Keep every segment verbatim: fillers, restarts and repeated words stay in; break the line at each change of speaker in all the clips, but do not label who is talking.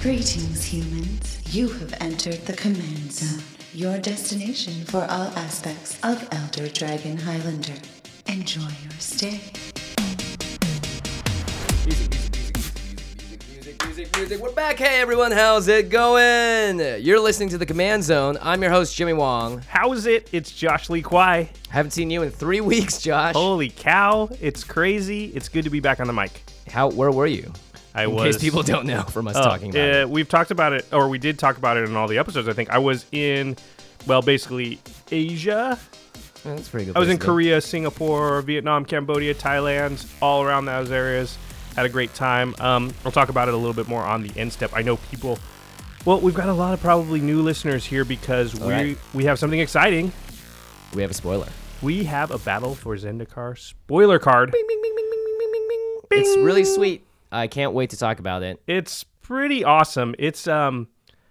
Greetings, humans. You have entered the Command Zone, your destination for all aspects of Elder Dragon Highlander. Enjoy your stay.
Music, music, music, music, music, music, music. We're back. Hey, everyone. How's it going? You're listening to the Command Zone. I'm your host, Jimmy Wong.
How's it? It's Josh Lee Kwai.
Haven't seen you in three weeks, Josh.
Holy cow. It's crazy. It's good to be back on the mic.
How? Where were you?
I
in
was,
case people don't know from us
uh,
talking about
uh,
it.
We've talked about it, or we did talk about it in all the episodes, I think. I was in, well, basically Asia.
Yeah, that's pretty good.
I was in
place to go.
Korea, Singapore, Vietnam, Cambodia, Thailand, all around those areas. Had a great time. Um, we'll talk about it a little bit more on the end step. I know people, well, we've got a lot of probably new listeners here because
All
we
right.
we have something exciting.
We have a spoiler.
We have a Battle for Zendikar spoiler card.
Bing, bing, bing, bing, bing, bing, bing, bing. It's really sweet. I can't wait to talk about it.
It's pretty awesome. It's um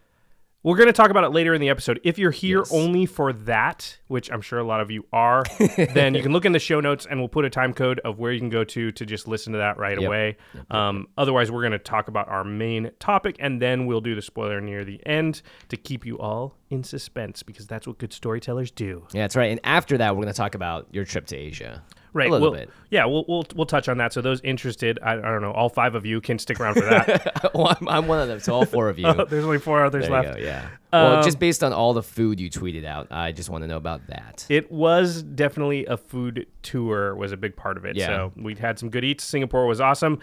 we're going to talk about it later in the episode. If you're here
Yes.
only for that, which I'm sure a lot of you are, then you can look in the show notes and we'll put a time code of where you can go to to just listen to that right
Yep.
away.
Yep, yep,
Um, otherwise, we're going to talk about our main topic and then we'll do the spoiler near the end to keep you all in suspense because that's what good storytellers do.
Yeah, that's right. And after that, we're going to talk about your trip to Asia.
Right.
A little
we'll,
bit.
Yeah, we'll, we'll we'll touch on that. So those interested, I, I don't know, all five of you can stick around for that.
well, I'm, I'm one of them, so all four of you.
Oh, there's only four others
There you
left.
go, yeah. Well,
Um,
just based on all the food you tweeted out, I just want to know about that.
It was definitely a food tour was a big part of it.
Yeah.
So we had some good eats. Singapore was awesome.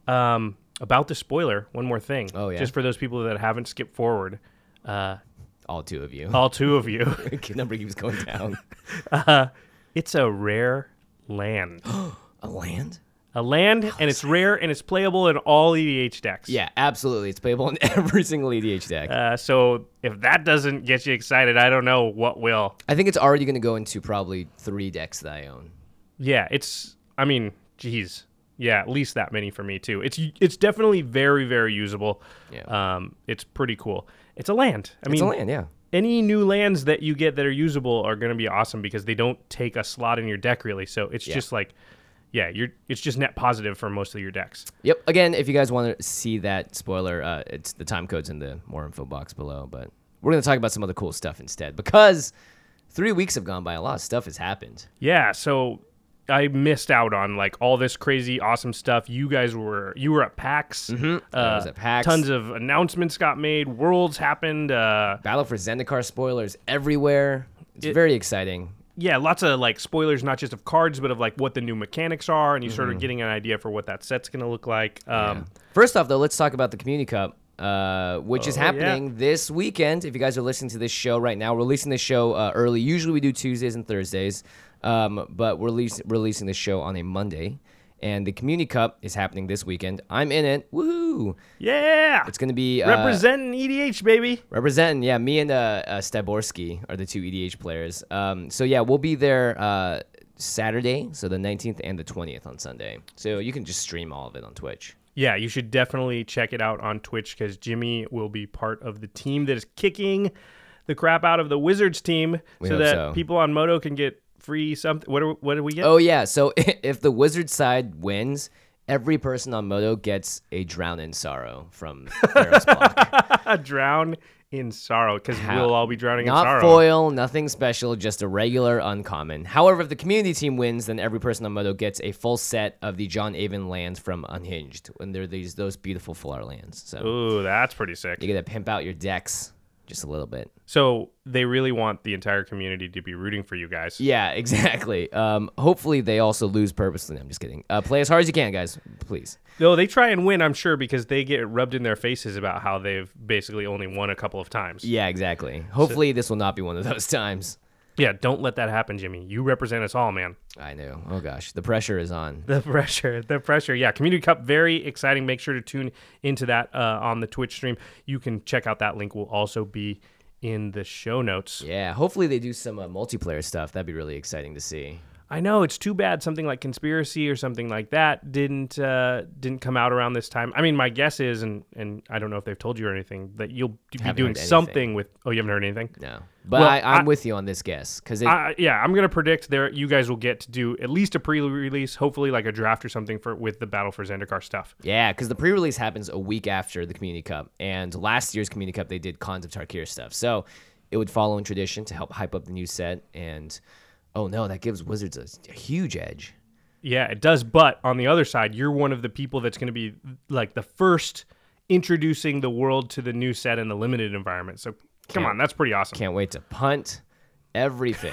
Um, about the spoiler, one more thing.
Oh, yeah?
Just for those people that haven't skipped forward, uh,
All two of you.
all two of you,
The number keeps going down.
uh, it's a rare land.
A land?
A land, and it's rare, and it's playable in all E D H decks.
Yeah, absolutely. It's playable in every single E D H deck.
Uh, so if that doesn't get you excited, I don't know what will.
I think it's already going to go into probably three decks that I own.
Yeah, it's, I mean, geez. Yeah, at least that many for me, too. It's it's definitely very, very usable.
Yeah.
Um, it's pretty cool. It's a land. I
It's
mean,
a land, yeah.
any new lands that you get that are usable are going to be awesome because they don't take a slot in your deck, really. So it's
Yeah.
just like, yeah, you're it's just net positive for most of your decks.
Yep. Again, if you guys want to see that spoiler, uh, it's the time code's in the more info box below. But we're going to talk about some other cool stuff instead because three weeks have gone by. A lot of stuff has happened.
Yeah, so I missed out on like all this crazy awesome stuff. You guys were you were at PAX.
Mm-hmm.
Uh,
I was at PAX.
Tons of announcements got made. Worlds happened. Uh,
Battle for Zendikar spoilers everywhere. It's
It-
very exciting.
yeah, lots of like spoilers, not just of cards, but of like what the new mechanics are, and you
Mm-hmm.
sort of getting an idea for what that set's going to look like. Um,
First off, though, let's talk about the Community Cup, uh, which is
Oh,
happening
yeah.
this weekend. If you guys are listening to this show right now, we're releasing this show uh, early. Usually we do Tuesdays and Thursdays, um, but we're release- releasing this show on a Monday. And the Community Cup is happening this weekend. I'm in it. Woohoo!
Yeah,
It's going to be... Uh,
representing E D H, baby.
Representing, yeah. Me and uh, uh, Staborski are the two E D H players. Um, so, yeah, we'll be there uh, Saturday, so the nineteenth and the twentieth on Sunday. So you can just stream all of it on Twitch.
Yeah, you should definitely check it out on Twitch because Jimmy will be part of the team that is kicking the crap out of the Wizards team,
We
so
hope
that
so.
people on Moto can get free something. What do, what do we get?
Oh, yeah. So if the Wizard side wins, every person on Moto gets a Drown in Sorrow from Pharaoh's Block.
Drown in sorrow because
How-
we'll all be drowning in
Not
sorrow.
foil, nothing special, just a regular uncommon. However, if the community team wins, then every person on Moto gets a full set of the John Avon lands from Unhinged, when they're these those beautiful floor lands. So
Ooh, that's pretty sick.
you get to pimp out your decks just a little bit.
So they really want the entire community to be rooting for you guys.
Yeah, exactly. Um, hopefully they also lose purposely. I'm just kidding. Uh, play as hard as you can, guys. Please.
No, they try and win, I'm sure, because they get rubbed in their faces about how they've basically only won a couple of times.
Yeah, exactly. Hopefully this will not be one of those times.
Yeah, don't let that happen, Jimmy. You represent us all, man.
I know. Oh gosh, the pressure is on.
The pressure, the pressure. Yeah, Community Cup, very exciting. Make sure to tune into that uh, on the Twitch stream. You can check out that link. Will also be in the show notes.
Yeah, hopefully they do some uh, multiplayer stuff. That'd be really exciting to see.
I know, it's too bad something like Conspiracy or something like that didn't uh, didn't come out around this time. I mean, my guess is, and, and I don't know if they've told you or anything, that you'll be
Haven't
doing
heard
something
anything.
with. Oh, you haven't heard anything?
No, but
Well,
I, I'm
I-
with you on this guess because
Uh, yeah, I'm gonna predict there. You guys will get to do at least a pre-release, hopefully like a draft or something for with the Battle for Zendikar stuff.
yeah, because the pre-release happens a week after the Community Cup, and last year's Community Cup they did Khans of Tarkir stuff, so it would follow in tradition to help hype up the new set. And oh no, that gives Wizards a, a huge edge.
Yeah, it does. But on the other side, you're one of the people that's going to be like the first introducing the world to the new set in the limited environment. So come
Can't-
on, that's pretty awesome.
Can't wait to punt everything.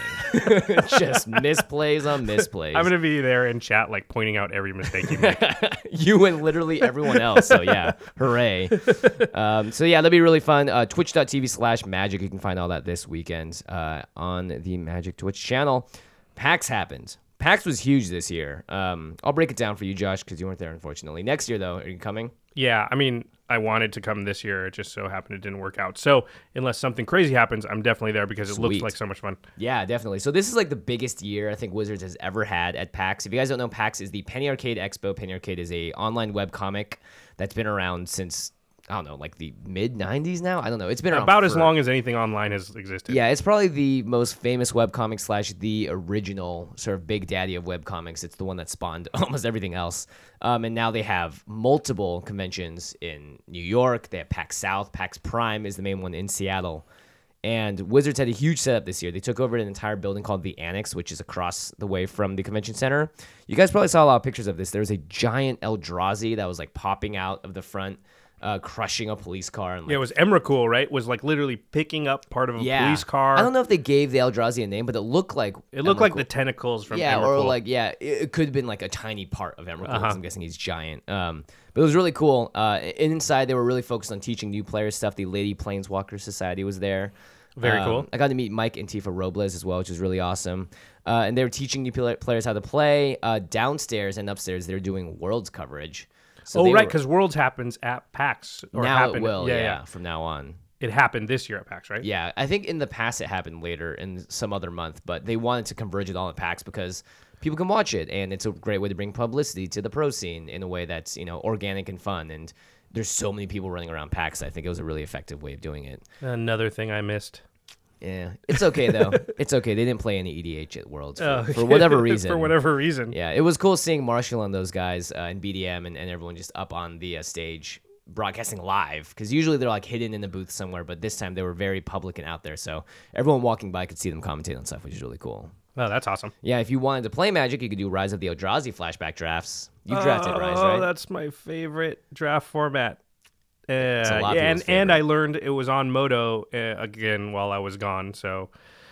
Just misplays on misplays.
I'm going to be there in chat, like pointing out every mistake you make.
You and literally everyone else. So yeah, hooray. Um, so yeah, that'll be really fun. Uh, Twitch.tv slash magic. You can find all that this weekend uh, on the Magic Twitch channel. PAX happened. PAX was huge this year. Um, I'll break it down for you, Josh, because you weren't there, unfortunately. Next year, though, are you coming?
Yeah, I mean, I wanted to come this year. It just so happened it didn't work out. So unless something crazy happens, I'm definitely there because it looks
Sweet.
like so much fun.
Yeah, definitely. So this is like the biggest year I think Wizards has ever had at PAX. If you guys don't know, PAX is the Penny Arcade Expo. Penny Arcade is a online webcomic that's been around since, I don't know, like the mid nineties now? I don't know. It's been around
About as
for-
long as anything online has existed.
Yeah, it's probably the most famous webcomic slash the original sort of big daddy of webcomics. It's the one that spawned almost everything else. Um, and now they have multiple conventions in New York. They have PAX South. PAX Prime is the main one in Seattle. And Wizards had a huge setup this year. They took over an entire building called the Annex, which is across the way from the convention center. You guys probably saw a lot of pictures of this. There was a giant Eldrazi that was like popping out of the front, uh, crushing a police car. And like,
Yeah, it was Emrakul, right? Was like literally picking up part of a
yeah.
police car.
I don't know if they gave the Eldrazi a name, but it looked like
It looked like
Emrakul.
the tentacles from
yeah,
Emrakul.
or like yeah, it, it could have been like a tiny part of Emrakul. 'Cause
Uh-huh.
I'm guessing he's giant. Um, but it was really cool. Uh, and inside they were really focused on teaching new players stuff. The Lady Planeswalker Society was there.
Very
Um,
cool.
I got to meet Mike and Tifa Robles as well, which was really awesome. Uh, and they were teaching new pla- players how to play. Uh, downstairs and upstairs, they're doing Worlds coverage. So
oh,
they
right,
were-
because Worlds happens at PAX. Or
now
happened.
it will,
yeah,
yeah,
yeah.
from now on.
It happened this year at PAX, right?
Yeah, I think in the past it happened later in some other month, but they wanted to converge it all at PAX because people can watch it, and it's a great way to bring publicity to the pro scene in a way that's, you know, organic and fun. And there's so many people running around PAX. I think it was a really effective way of doing it.
Another thing I missed.
Yeah, it's okay though. It's okay. They didn't play any E D H at Worlds for,
Oh,
for whatever reason.
For whatever reason.
Yeah, it was cool seeing Marshall and those guys uh, and B D M and, and everyone just up on the uh, stage broadcasting live, because usually they're like hidden in the booth somewhere, but this time they were very public and out there, so everyone walking by could see them commentate on stuff, which is really cool.
Oh, that's awesome.
Yeah, if you wanted to play Magic, you could do Rise of the Eldrazi flashback drafts. You drafted
oh,
Rise, right?
that's my favorite draft format. Uh,
a lot of
yeah, and,
people's
and
favorite.
I learned it was on Moto uh, again while I was gone. So,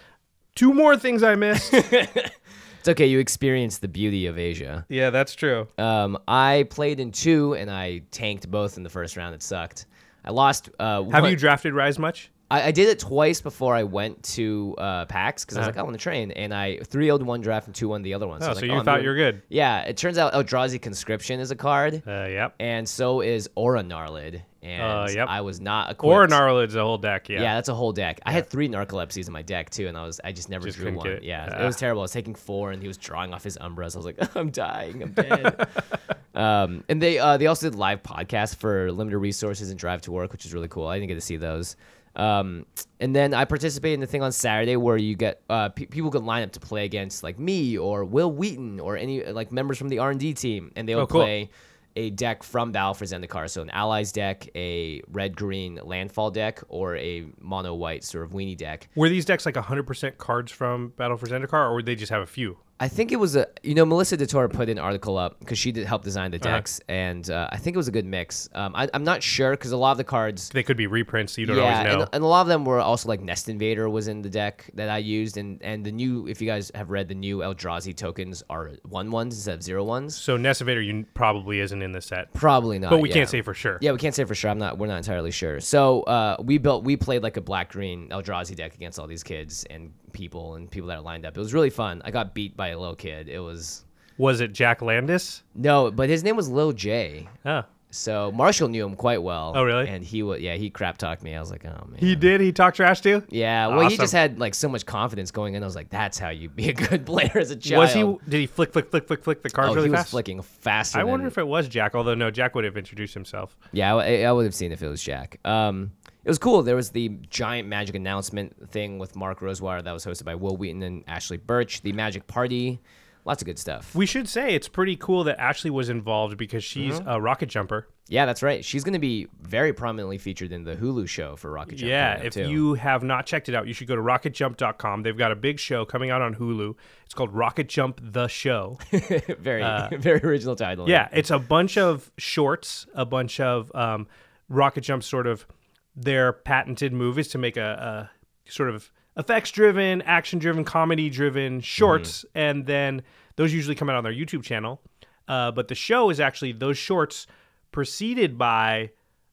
two more things I missed.
It's okay, you experienced the beauty of Asia.
Yeah, that's true.
Um, I played in two, and I tanked both in the first round. It sucked. I lost. Uh,
Have
one-
you drafted Rise much?
I, I did it twice before I went to uh, PAX because I was
Uh-huh.
like, I want to train, and I three oh'd one draft and two won the other one.
Oh,
I was
so
like,
you
I'm
thought
doing-
you were good.
Yeah, it turns out Eldrazi Conscription is a card,
Uh, yep.
and so is Aura Gnarlid, and
Uh, yep.
I was not equipped.
Or Gnarlid's a whole deck. Yeah.
Yeah, that's a whole deck. I had three Narcolepsies in my deck too, and I was I just never
Just
drew
couldn't
one.
get it.
Yeah,
Ah.
it was terrible. I was taking four, and he was drawing off his Umbras. I was like, I'm dying, I'm dead. um, and they uh, they also did live podcasts for limited resources and Drive to Work, which is really cool. I didn't get to see those. Um, and then I participated in the thing on Saturday where you get uh, pe- people could line up to play against like me or Will Wheaton or any like members from the R and D team, and they would
Oh, cool.
play a deck from Battle for Zendikar, so an Allies deck, a red-green landfall deck, or a mono-white sort of weenie deck.
Were these decks like one hundred percent cards from Battle for Zendikar, or would they just have a few?
I think it was a, you know, Melissa DeTore put an article up because she did help design the
Uh-huh.
decks, and uh, I think it was a good mix. Um, I, I'm not sure because a lot of the cards,
They could be reprints, so you don't
yeah,
always know.
and, and a lot of them were also like Nest Invader was in the deck that I used, and and the new, if you guys have read, the new Eldrazi tokens are one ones instead of zero ones.
so Nessivator you probably isn't in the set.
Probably not,
But we
yeah.
can't say for sure.
Yeah, we can't say for sure. I'm not. We're not entirely sure. So uh, we built. We played like a black green Eldrazi deck against all these kids and people and people that are lined up. It was really fun. I got beat by a little kid. It was
Was it Jack Landis?
no, but his name was Lil J.
Oh.
So Marshall knew him quite well.
Oh, really?
And he would, yeah, he crap talked me. I was like, oh man.
He did. He talked trash too.
Yeah. Well, he
Awesome.
just had like so much confidence going in. I was like, that's how you be a good player as a child.
Was he? Did he flick, flick, flick, flick, flick the cards
Oh,
really
he was
fast?
flicking faster.
I wonder
than,
if it was Jack. Although no, Jack would have introduced himself.
Yeah, I, I would have seen if it was Jack. Um, it was cool. There was the giant Magic announcement thing with Mark Rosewater that was hosted by Will Wheaton and Ashley Birch. The Magic Party. Lots of good stuff.
We should say it's pretty cool that Ashley was involved because she's
Mm-hmm.
a rocket jumper.
Yeah, that's right. She's going to be very prominently featured in the Hulu show for Rocket Jump.
Yeah,
coming up,
if
too.
you have not checked it out, you should go to rocket jump dot com. They've got a big show coming out on Hulu. It's called Rocket Jump the Show.
very, very original title.
Uh, Yeah, it's a bunch of shorts, a bunch of um, Rocket Jump sort of their patented movies to make a, a sort of effects-driven, action-driven, comedy-driven shorts,
Mm-hmm.
and then those usually come out on their YouTube channel. Uh, but the show is actually those shorts preceded by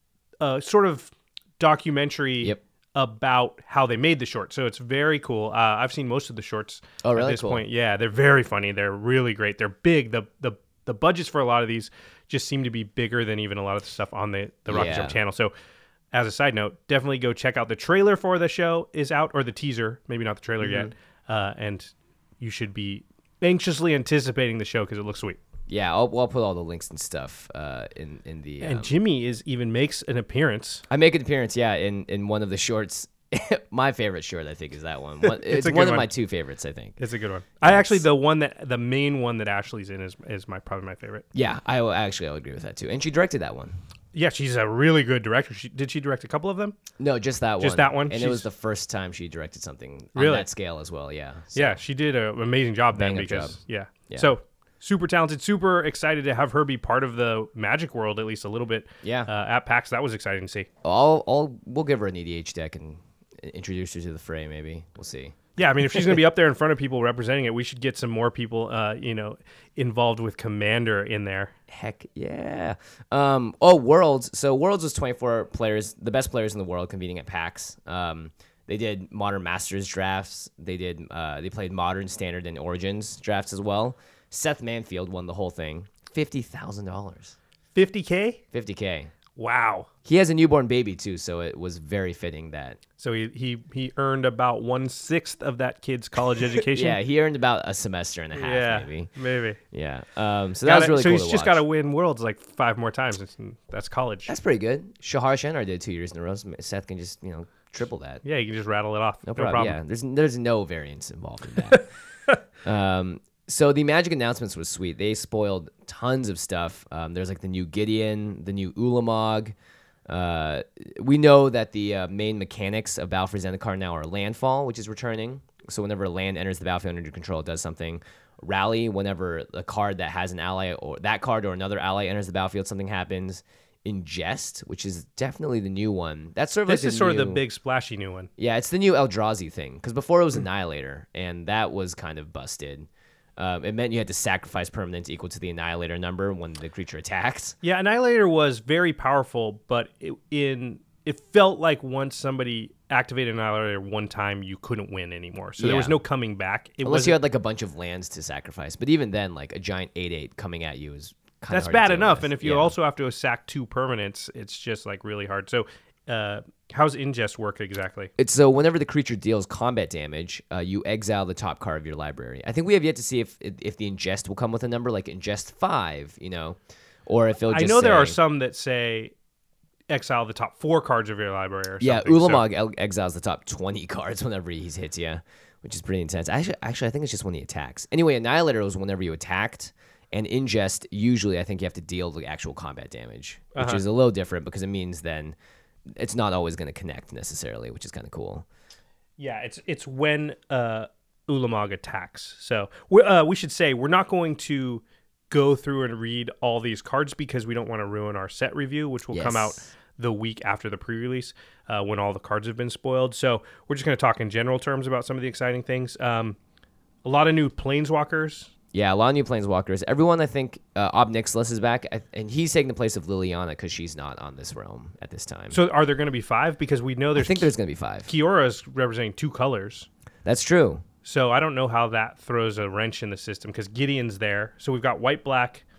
a sort of documentary
Yep.
about how they made the short. So it's very cool. Uh, I've seen most of the shorts
Oh, really?
at this
Cool.
point. Yeah, they're very funny. They're really great. They're big. The the the budgets for a lot of these just seem to be bigger than even a lot of the stuff on the, the Rocket
Yeah.
Jump channel. So as a side note, definitely go check out the trailer for the show is out, or the teaser, maybe not the trailer
Mm-hmm.
yet. Uh, and you should be anxiously anticipating the show because it looks sweet.
Yeah, I'll, I'll put all the links and stuff uh, in in the. Um,
And Jimmy is even makes an appearance.
I make an appearance, yeah, in, in one of the shorts. My favorite short, I think, is that one. one it's
a
one
good
of my
one.
two favorites, I think.
It's a good one. I actually the one that the main one that Ashley's in is is my probably my favorite.
Yeah, I will, actually I'll agree with that too. And she directed that one.
Yeah, she's a really good director. She, did she direct a couple of them?
No, just that one.
Just that one?
And it
She's-
was the first time she directed something on
Really?
that scale as well. Yeah. So,
Yeah, she did an amazing job then
Bang-up
because
job.
yeah.
Yeah.
So super talented, super excited to have her be part of the Magic world at least a little bit.
Yeah.
Uh, at PAX, that was exciting to see.
I'll, I'll we'll give her an E D H deck and introduce her to the fray. Maybe we'll see.
Yeah, I mean, if she's going to be up there in front of people representing it, we should get some more people, uh, you know, involved with Commander in there.
Heck yeah. Um, oh, Worlds. So Worlds was twenty-four players, the best players in the world convening at PAX. Um, they did Modern Masters drafts. They did. Uh, they played Modern, Standard, and Origins drafts as well. Seth Manfield won the whole thing. fifty thousand dollars.
fifty K?
fifty K.
Wow.
He has a newborn baby too, so it was very fitting that.
So he, he, he earned about one-sixth of that kid's college education?
Yeah, he earned about a semester and a half,
yeah,
maybe.
maybe.
Yeah. Um, so that
Gotta-
was really
so
cool
he's
to
just
watch.
got to win Worlds like five more times. It's- That's college.
That's pretty good. Shahar Shenar did two years in a row. So Seth can just you know triple that.
yeah, you can just rattle it off.
No
No
problem.
problem.
Yeah, there's there's no variance involved in that. um, so the Magic announcements was sweet. They spoiled tons of stuff. Um, there's like the new Gideon, the new Ulamog. Uh, we know that the uh, main mechanics of Battle for Zendikar now are landfall, which is returning. So whenever land enters the battlefield under your control, it does something. Rally, whenever a card that has an ally or that card or another ally enters the battlefield, something happens. Ingest, which is definitely the new one. That's sort of
This
like
is
the
sort of the
new-
big splashy new one.
Yeah, it's the new Eldrazi thing. Because before it was Annihilator, and that was kind of busted. Um, it meant you had to sacrifice permanents equal to the Annihilator number when the creature attacked.
Yeah, Annihilator was very powerful, but it, in it felt like once somebody activated Annihilator one time, you couldn't win anymore. So there was
Yeah.
no coming back. It
Unless
was
you had like a bunch of lands to sacrifice. But even then, like a giant eight eight coming at you is kind
that's
of
bad enough. And if you also have to sack two permanents, it's just like really hard. So uh, how's Ingest work exactly?
It's so whenever the creature deals combat damage, uh, you exile the top card of your library. I think we have yet to see if if the ingest will come with a number like ingest five, you know, or if it'll
I
just
know there are
say-
some that say exile the top four cards of your library or
Yeah,
something. So-
Ulamog el- exiles the top twenty cards whenever he hits you, which is pretty intense. Actually, actually, I think it's just when he attacks. Anyway, Annihilator was whenever you attacked, and Ingest, usually I think you have to deal the actual combat damage, which
Uh-huh.
is a little different because it means then it's not always going to connect necessarily, which is kind of cool.
Yeah, it's it's when uh, Ulamog attacks. So we uh, we should say we're not going to go through and read all these cards because we don't want to ruin our set review, which will come out
Yes.
the week after the pre-release uh, when all the cards have been spoiled. So we're just going to talk in general terms about some of the exciting things. Um, a lot of new Planeswalkers.
Yeah, a lot of new Planeswalkers. Everyone, I think, uh, Ob Nixilis is back, I- and he's taking the place of Liliana because she's not on this realm at this time.
So are there going to be five? Because we know
I
there's
think there's going to be five.
Kiora's representing two colors.
That's true.
So I don't know how that throws a wrench in the system because Gideon's there. So we've got white, black,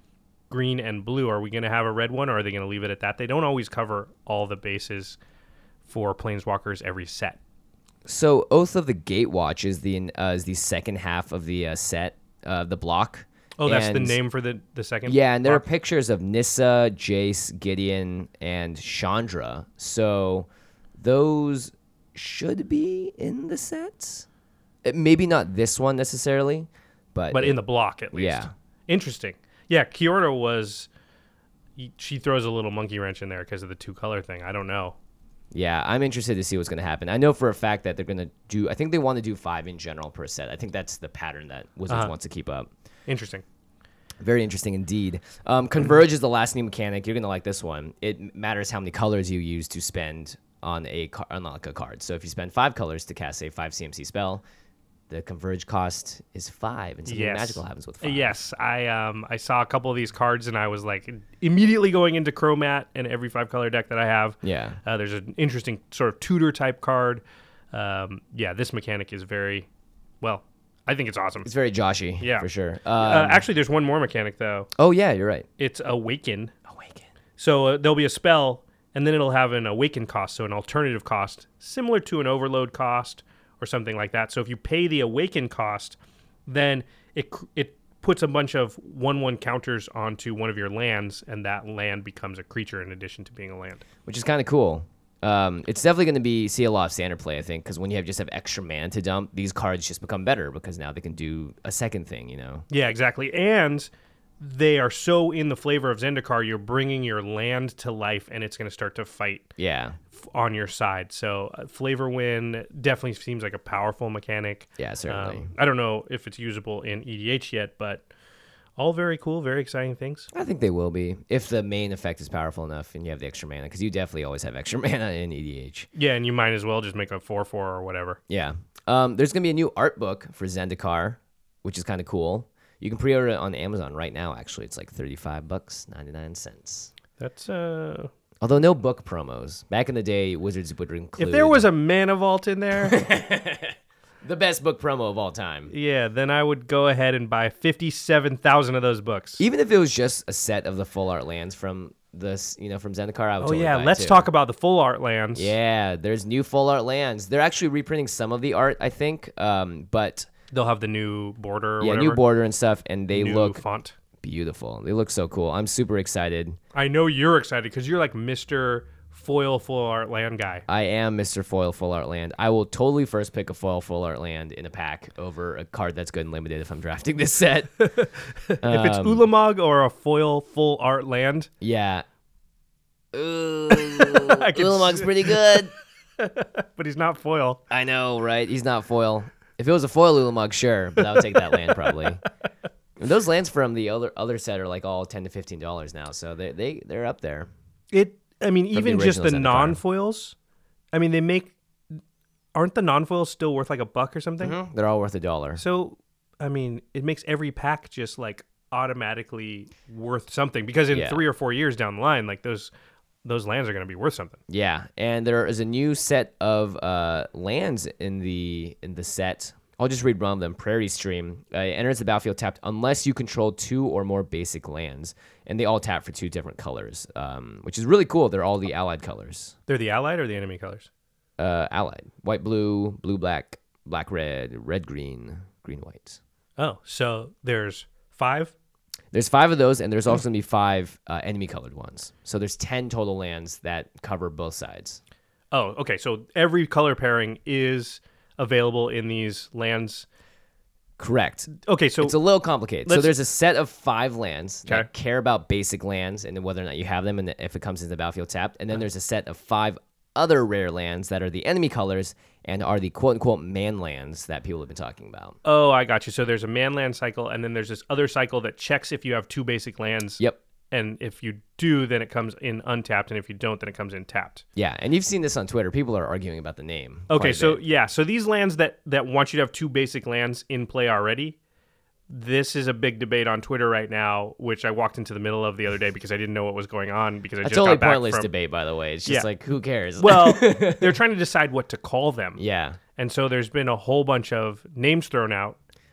green, and blue. Are we going to have a red one, or are they going to leave it at that? They don't always cover all the bases for Planeswalkers every set.
So Oath of the Gatewatch is the uh, is the second half of the uh, set, uh, the block.
Oh, that's
and,
the name for the, the second
Yeah, and there
block?
are pictures of Nissa, Jace, Gideon, and Chandra. So those should be in the sets. Uh, Maybe not this one necessarily, but
But
it-
in the block, at least.
Yeah.
Interesting. Yeah, Kiorda was... She throws a little monkey wrench in there because of the two-color thing. I don't know.
Yeah, I'm interested to see what's going to happen. I know for a fact that they're going to do, I think they want to do five in general per set. I think that's the pattern that Wizards
Uh-huh.
wants to keep up.
Interesting.
Very interesting indeed. Um, Converge is the last new mechanic. You're going to like this one. It matters how many colors you use to spend on a car- unlock a card. So if you spend five colors to cast a five C M C spell, the Converge cost is five, and something
Yes.
magical happens with five.
Yes, I um I saw a couple of these cards and I was like immediately going into Chromat and every five color deck that I have.
Yeah.
Uh, there's an interesting sort of tutor type card. Um, yeah, this mechanic is very well. I think it's awesome.
It's very Joshy,
Yeah.
for sure. Um,
uh, actually, there's one more mechanic though.
oh, yeah, you're right.
It's Awaken.
Awaken.
So uh, there'll be a spell, and then it'll have an Awaken cost, so an alternative cost, similar to an Overload cost or something like that. So if you pay the Awaken cost, then it cr- it puts a bunch of one one counters onto one of your lands, and that land becomes a creature in addition to being a land.
Which is kind of cool. Um, it's definitely going to be see a lot of standard play, I think, because when you have just have extra mana to dump, these cards just become better because now they can do a second thing, you know?
Yeah, exactly. And they are so in the flavor of Zendikar, you're bringing your land to life, and it's going to start to fight
Yeah.
f- on your side. So uh, Flavor Win definitely seems like a powerful mechanic.
Yeah, certainly.
Um, I don't know if it's usable in E D H yet, but all very cool, very exciting things.
I think they will be if the main effect is powerful enough and you have the extra mana, because you definitely always have extra mana in E D H.
Yeah, and you might as well just make a four four or whatever.
Yeah. Um, there's going to be a new art book for Zendikar, which is kind of cool. You can pre-order it on Amazon right now, actually. It's like thirty-five bucks, ninety-nine cents.
That's uh
Although no book promos. Back in the day, Wizards would include...
if there was a Mana Vault in there,
the best book promo of all time.
yeah, then I would go ahead and buy fifty-seven thousand of those books.
Even if it was just a set of the full art lands from this, you know, from Zendikar, I would
Oh
totally
yeah,
buy it
let's
too.
talk about the full art lands.
Yeah, there's new full art lands. They're actually reprinting some of the art, I think, um, but
They'll have the new border or
yeah,
whatever.
new border and stuff, and they
new
look
font.
beautiful. They look so cool. I'm super excited.
I know you're excited because you're like Mister Foil full art land guy.
I am Mister Foil Full Art Land. I will totally first pick a Foil Full Art Land in a pack over a card that's good and limited if I'm drafting this set.
if it's
Um,
Ulamog or a foil full art land,
Yeah. Ooh,
I can
Ulamog's
s-
pretty good.
but he's not foil.
I know, right? He's not foil. If it was a foil Ulamog, sure, but I would take that land probably. And those lands from the other other set are like all ten to fifteen dollars now, so they they they're up there.
It. I mean,
From the
even just the
original Zendikar.
non-foils. I mean, they make. Aren't the non-foils still worth like a buck or something?
Mhm. They're all worth a dollar.
So, I mean, it makes every pack just like automatically worth something because in
Yeah.
three or four years down the line, like those those lands are going to be worth something.
Yeah, and there is a new set of uh, lands in the in the set. I'll just read one of them. Prairie Stream uh, it enters the battlefield tapped unless you control two or more basic lands, and they all tap for two different colors, um, which is really cool. They're all the allied colors.
They're the allied or the enemy colors?
Uh, allied: white, blue, blue, black, black, red, red, green, green, white.
Oh, so there's five.
There's five of those, and there's also gonna be five uh, enemy colored ones. So there's ten total lands that cover both sides.
Oh, okay. So every color pairing is available in these lands.
Correct.
Okay, so
It's a little complicated. So
let's-
there's a set of five lands
Okay.
that care about basic lands and whether or not you have them and if it comes into the battlefield tapped. And then there's a set of five other rare lands that are the enemy colors and are the quote-unquote man lands that people have been talking about.
oh, I got you. So there's a man land cycle, and then there's this other cycle that checks if you have two basic lands.
Yep.
And if you do, then it comes in untapped, and if you don't, then it comes in tapped.
Yeah, and you've seen this on Twitter. People are arguing about the name. quite
Okay,
a
so
bit.
yeah, so these lands that that want you to have two basic lands in play already. This is a big debate on Twitter right now, which I walked into the middle of the other day because I didn't know what was going on because I
a
just
totally
got back
pointless
from.
debate, by the way. It's just
Yeah.
like, who cares?
Well, they're trying to decide what to call them.
yeah.
And so there's been a whole bunch of names thrown out.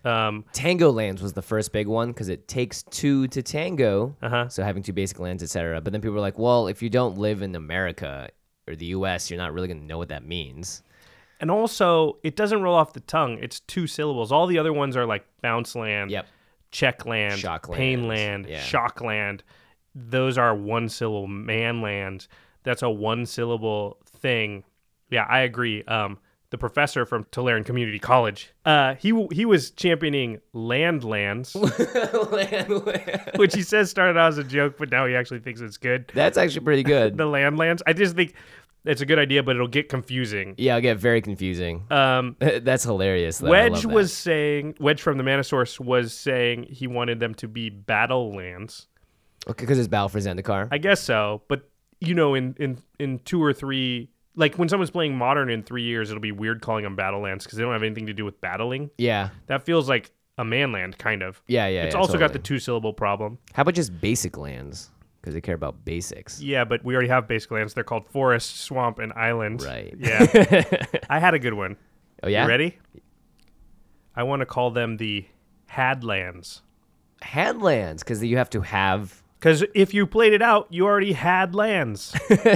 Um,
Tango lands was the first big one because it takes two to tango.
Uh-huh.
So having two basic lands, et cetera. But then people were like, well, if you don't live in America or the U S, you're not really going to know what that means.
and also, it doesn't roll off the tongue. It's two syllables. All the other ones are like bounce land,
Yep.
check land,
Shock
pain
lands.
land,
Yeah.
shock land. Those are one syllable man lands. That's a one syllable thing. Yeah, I agree. Um, the professor from Tulare Community College, uh, he he was championing land lands,
Land, land.
which he says started out as a joke, but now he actually thinks it's good.
That's actually pretty good.
The land lands. I just think it's a good idea, but it'll get confusing.
Yeah, it'll get very confusing.
Um,
That's hilarious. Though. I
Wedge
love that.
was saying, Wedge from the Mana Source was saying he wanted them to be battle lands.
Okay, because it's Battle for Zendikar.
I guess so, but you know, in, in, in two or three, like when someone's playing Modern in three years, it'll be weird calling them battle lands because they don't have anything to do with battling.
Yeah.
That feels like a man land, kind of.
Yeah, yeah.
It's
yeah,
also got
totally.
the two syllable problem.
How about just basic lands? Because they care about basics.
Yeah, but we already have basic lands. They're called forest, swamp, and island.
Right.
Yeah. I had a good one.
Oh, yeah?
You ready? I want to call them the Hadlands.
Hadlands, because you have to have.
Because if you played it out, you already had lands.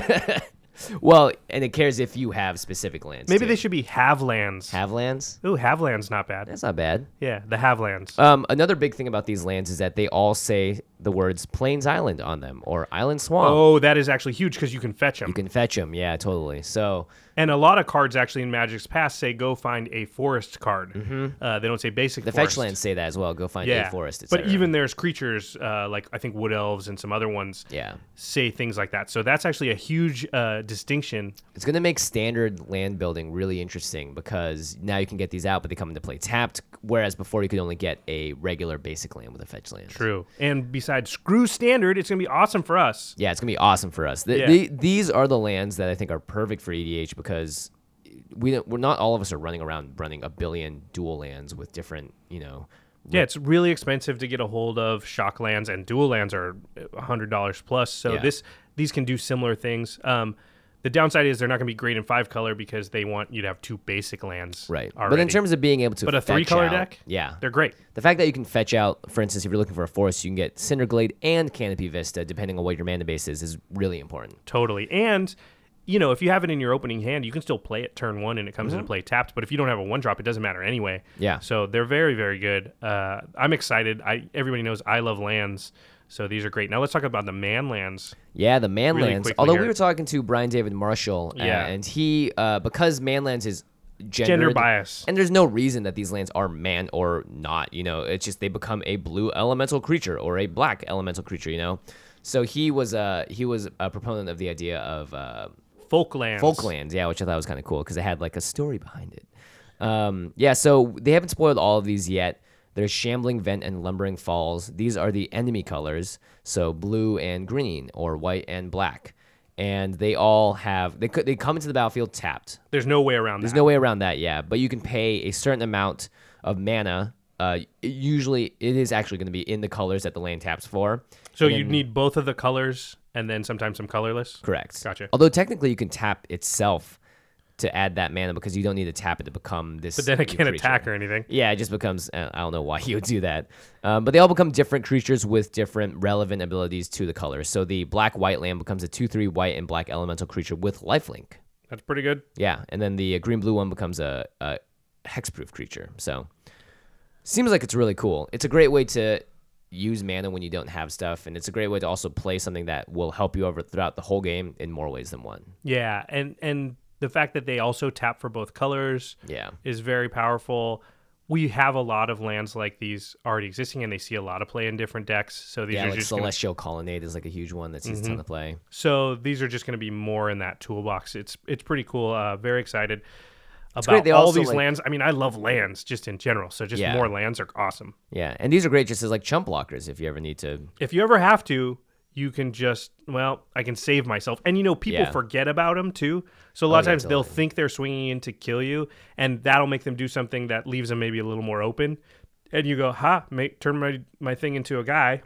Well, and it cares if you have specific lands.
Maybe
too.
they should be Havelands.
have lands.
Ooh, Havelands not bad.
That's not bad.
Yeah, the Havelands.
Um, another big thing about these lands is that they all say the words Plains Island on them or Island Swamp.
Oh, that is actually huge because you can fetch them.
You can fetch them. Yeah, totally. So
And a lot of cards actually in Magic's Past say go find a forest card. Mm-hmm. Uh, they don't say basic
the
forest.
fetch lands say that as well. Go find
Yeah,
a forest. Et
but
cetera.
even there's creatures uh, like I think wood elves and some other ones
yeah,
say things like that. So that's actually a huge uh, distinction.
it's going to make standard land building really interesting because now you can get these out, but they come into play tapped. Whereas before you could only get a regular basic land with a fetch land.
True. And besides screw standard, it's gonna be awesome for us.
Yeah, it's gonna be awesome for us. The,
Yeah.
the, these are the lands that I think are perfect for E D H because we don't, we're not all of us are running around running a billion dual lands with different, you know.
Yeah, it's really expensive to get a hold of. Shock lands and dual lands are a hundred dollars plus. So
Yeah.
this these can do similar things. Um, the downside is they're not going to be great in five color because they want you to have two basic lands.
Right.
Already.
But in terms of being able to
but a
fetch
three color
out-
deck,
yeah.
they're great.
The fact that you can fetch out, for instance, if you're looking for a forest, you can get Cinderglade and Canopy Vista, depending on what your mana base is, is really important.
Totally. And you know, if you have it in your opening hand, you can still play it turn one and it comes into play tapped. But if you don't have a one drop, it doesn't matter anyway.
Yeah.
So they're very, very good. Uh, I'm excited. I everybody knows I love lands, so these are great. Now let's talk about the man lands.
Yeah, the Manlands.
Really quickly
Although
here.
we were talking to Brian David Marshall, uh,
Yeah.
and he, uh, because Manlands is gendered,
Gender bias.
and there's no reason that these lands are man or not. You know, it's just they become a blue elemental creature or a black elemental creature. You know, so he was uh, he was a proponent of the idea of uh,
Folklands.
Folklands, yeah, which I thought was kind of cool because it had like a story behind it. Um, yeah, so they haven't spoiled all of these yet. There's Shambling Vent and Lumbering Falls. These are the enemy colors, so blue and green or white and black. And they all have they could they come into the battlefield tapped.
There's no way around
There's
that.
no way around that, yeah. But you can pay a certain amount of mana. Uh, it- usually, it is actually going to be in the colors that the land taps for.
So
And
you
then-
need both of the colors and then sometimes some colorless.
Correct.
Gotcha.
Although technically, you can tap itself to add that mana because you don't need to tap it to become this.
But then it
new
can't
creature.
attack or anything.
Yeah, it just becomes. uh, I don't know why you would do that, um, but they all become different creatures with different relevant abilities to the colors. So the black white land becomes a two three white and black elemental creature with lifelink.
That's pretty good.
Yeah, and then the uh, green blue one becomes a, a hexproof creature. So seems like it's really cool. It's a great way to use mana when you don't have stuff, and it's a great way to also play something that will help you over throughout the whole game in more ways than one.
Yeah, and and the fact that they also tap for both colors
Yeah.
is very powerful. We have a lot of lands like these already existing, and they see a lot of play in different decks. So these
Yeah,
are
like
just gonna,
Celestial Colonnade is like a huge one that sees a ton of play.
so these are just going to be more in that toolbox. It's it's pretty cool. Uh, very excited about
great. They
all
also,
these
like-
lands. I mean, I love lands just in general. So just
Yeah.
more lands are awesome.
Yeah, and these are great just as like chump blockers if you ever need to.
If you ever have to, you can just, well, I can save myself. And, you know, people
Yeah.
forget about them, too. So a lot
Oh,
of
yeah,
times they'll
totally.
think they're swinging in to kill you, and that'll make them do something that leaves them maybe a little more open. And you go, ha, make, turn my, my thing into a guy,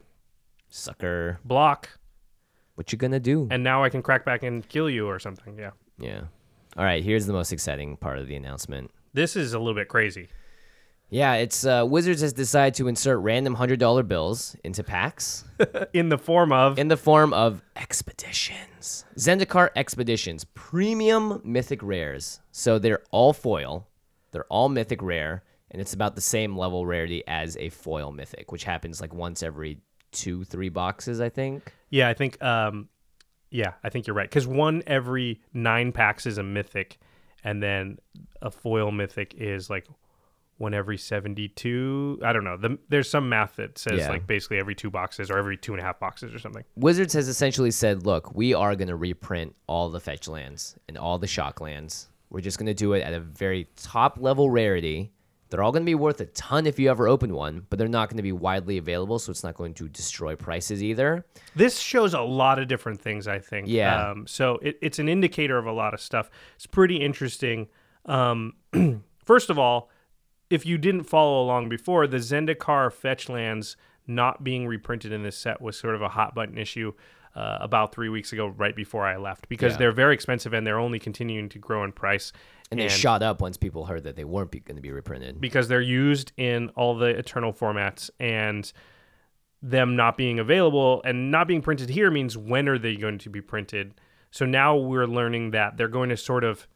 Sucker,
block,
what you gonna do?
and now I can crack back and kill you or something. Yeah.
Yeah. All right, here's the most exciting part of the announcement.
This is a little bit crazy.
Yeah, it's uh, Wizards has decided to insert random one hundred dollar bills into packs
In the form of...
in the form of expeditions. Zendikar Expeditions, premium mythic rares. So they're all foil, they're all mythic rare, and it's about the same level rarity as a foil mythic, which happens like once every two, three boxes, I think.
Yeah, I think... Um, yeah, I think you're right. Because one every nine packs is a mythic, and then a foil mythic is like... one every seventy-two. I don't know. The, there's some math that says
Yeah.
like basically every two boxes or every two and a half boxes or something.
Wizards has essentially said, look, we are going to reprint all the fetch lands and all the shock lands. We're just going to do it at a very top level rarity. They're all going to be worth a ton if you ever open one, but they're not going to be widely available, so it's not going to destroy prices either.
This shows a lot of different things, I think.
Yeah.
Um, so it, it's an indicator of a lot of stuff. It's pretty interesting. Um, first of all, if you didn't follow along before, the Zendikar fetch lands not being reprinted in this set was sort of a hot button issue uh, about three weeks ago, right before I left, because
Yeah.
they're very expensive and they're only continuing to grow in price.
And, they shot up once people heard that they weren't going to be reprinted.
Because they're used in all the Eternal formats, and them not being available and not being printed here means when are they going to be printed? So now we're learning that they're going to sort of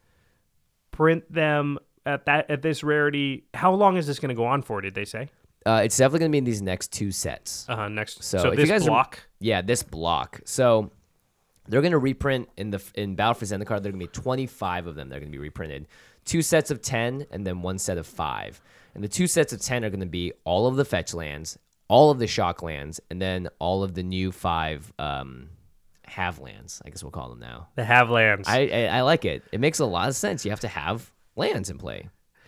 print them at that at this rarity. How long is this going to go on for, did they say?
Uh, it's definitely going to be in these next two sets.
Uh-huh, next.
So,
So,
if
this
you guys
block.
Are, yeah, this block. So they're going to reprint in the in Battle for Zendikar. There are going to be twenty-five of them. They're going to be reprinted. Two sets of ten, and then one set of five. And the two sets of ten are going to be all of the fetch lands, all of the shock lands, and then all of the new five um, have lands. I guess we'll call them now.
The have lands.
I, I I like it. It makes a lot of sense. You have to have lands in play.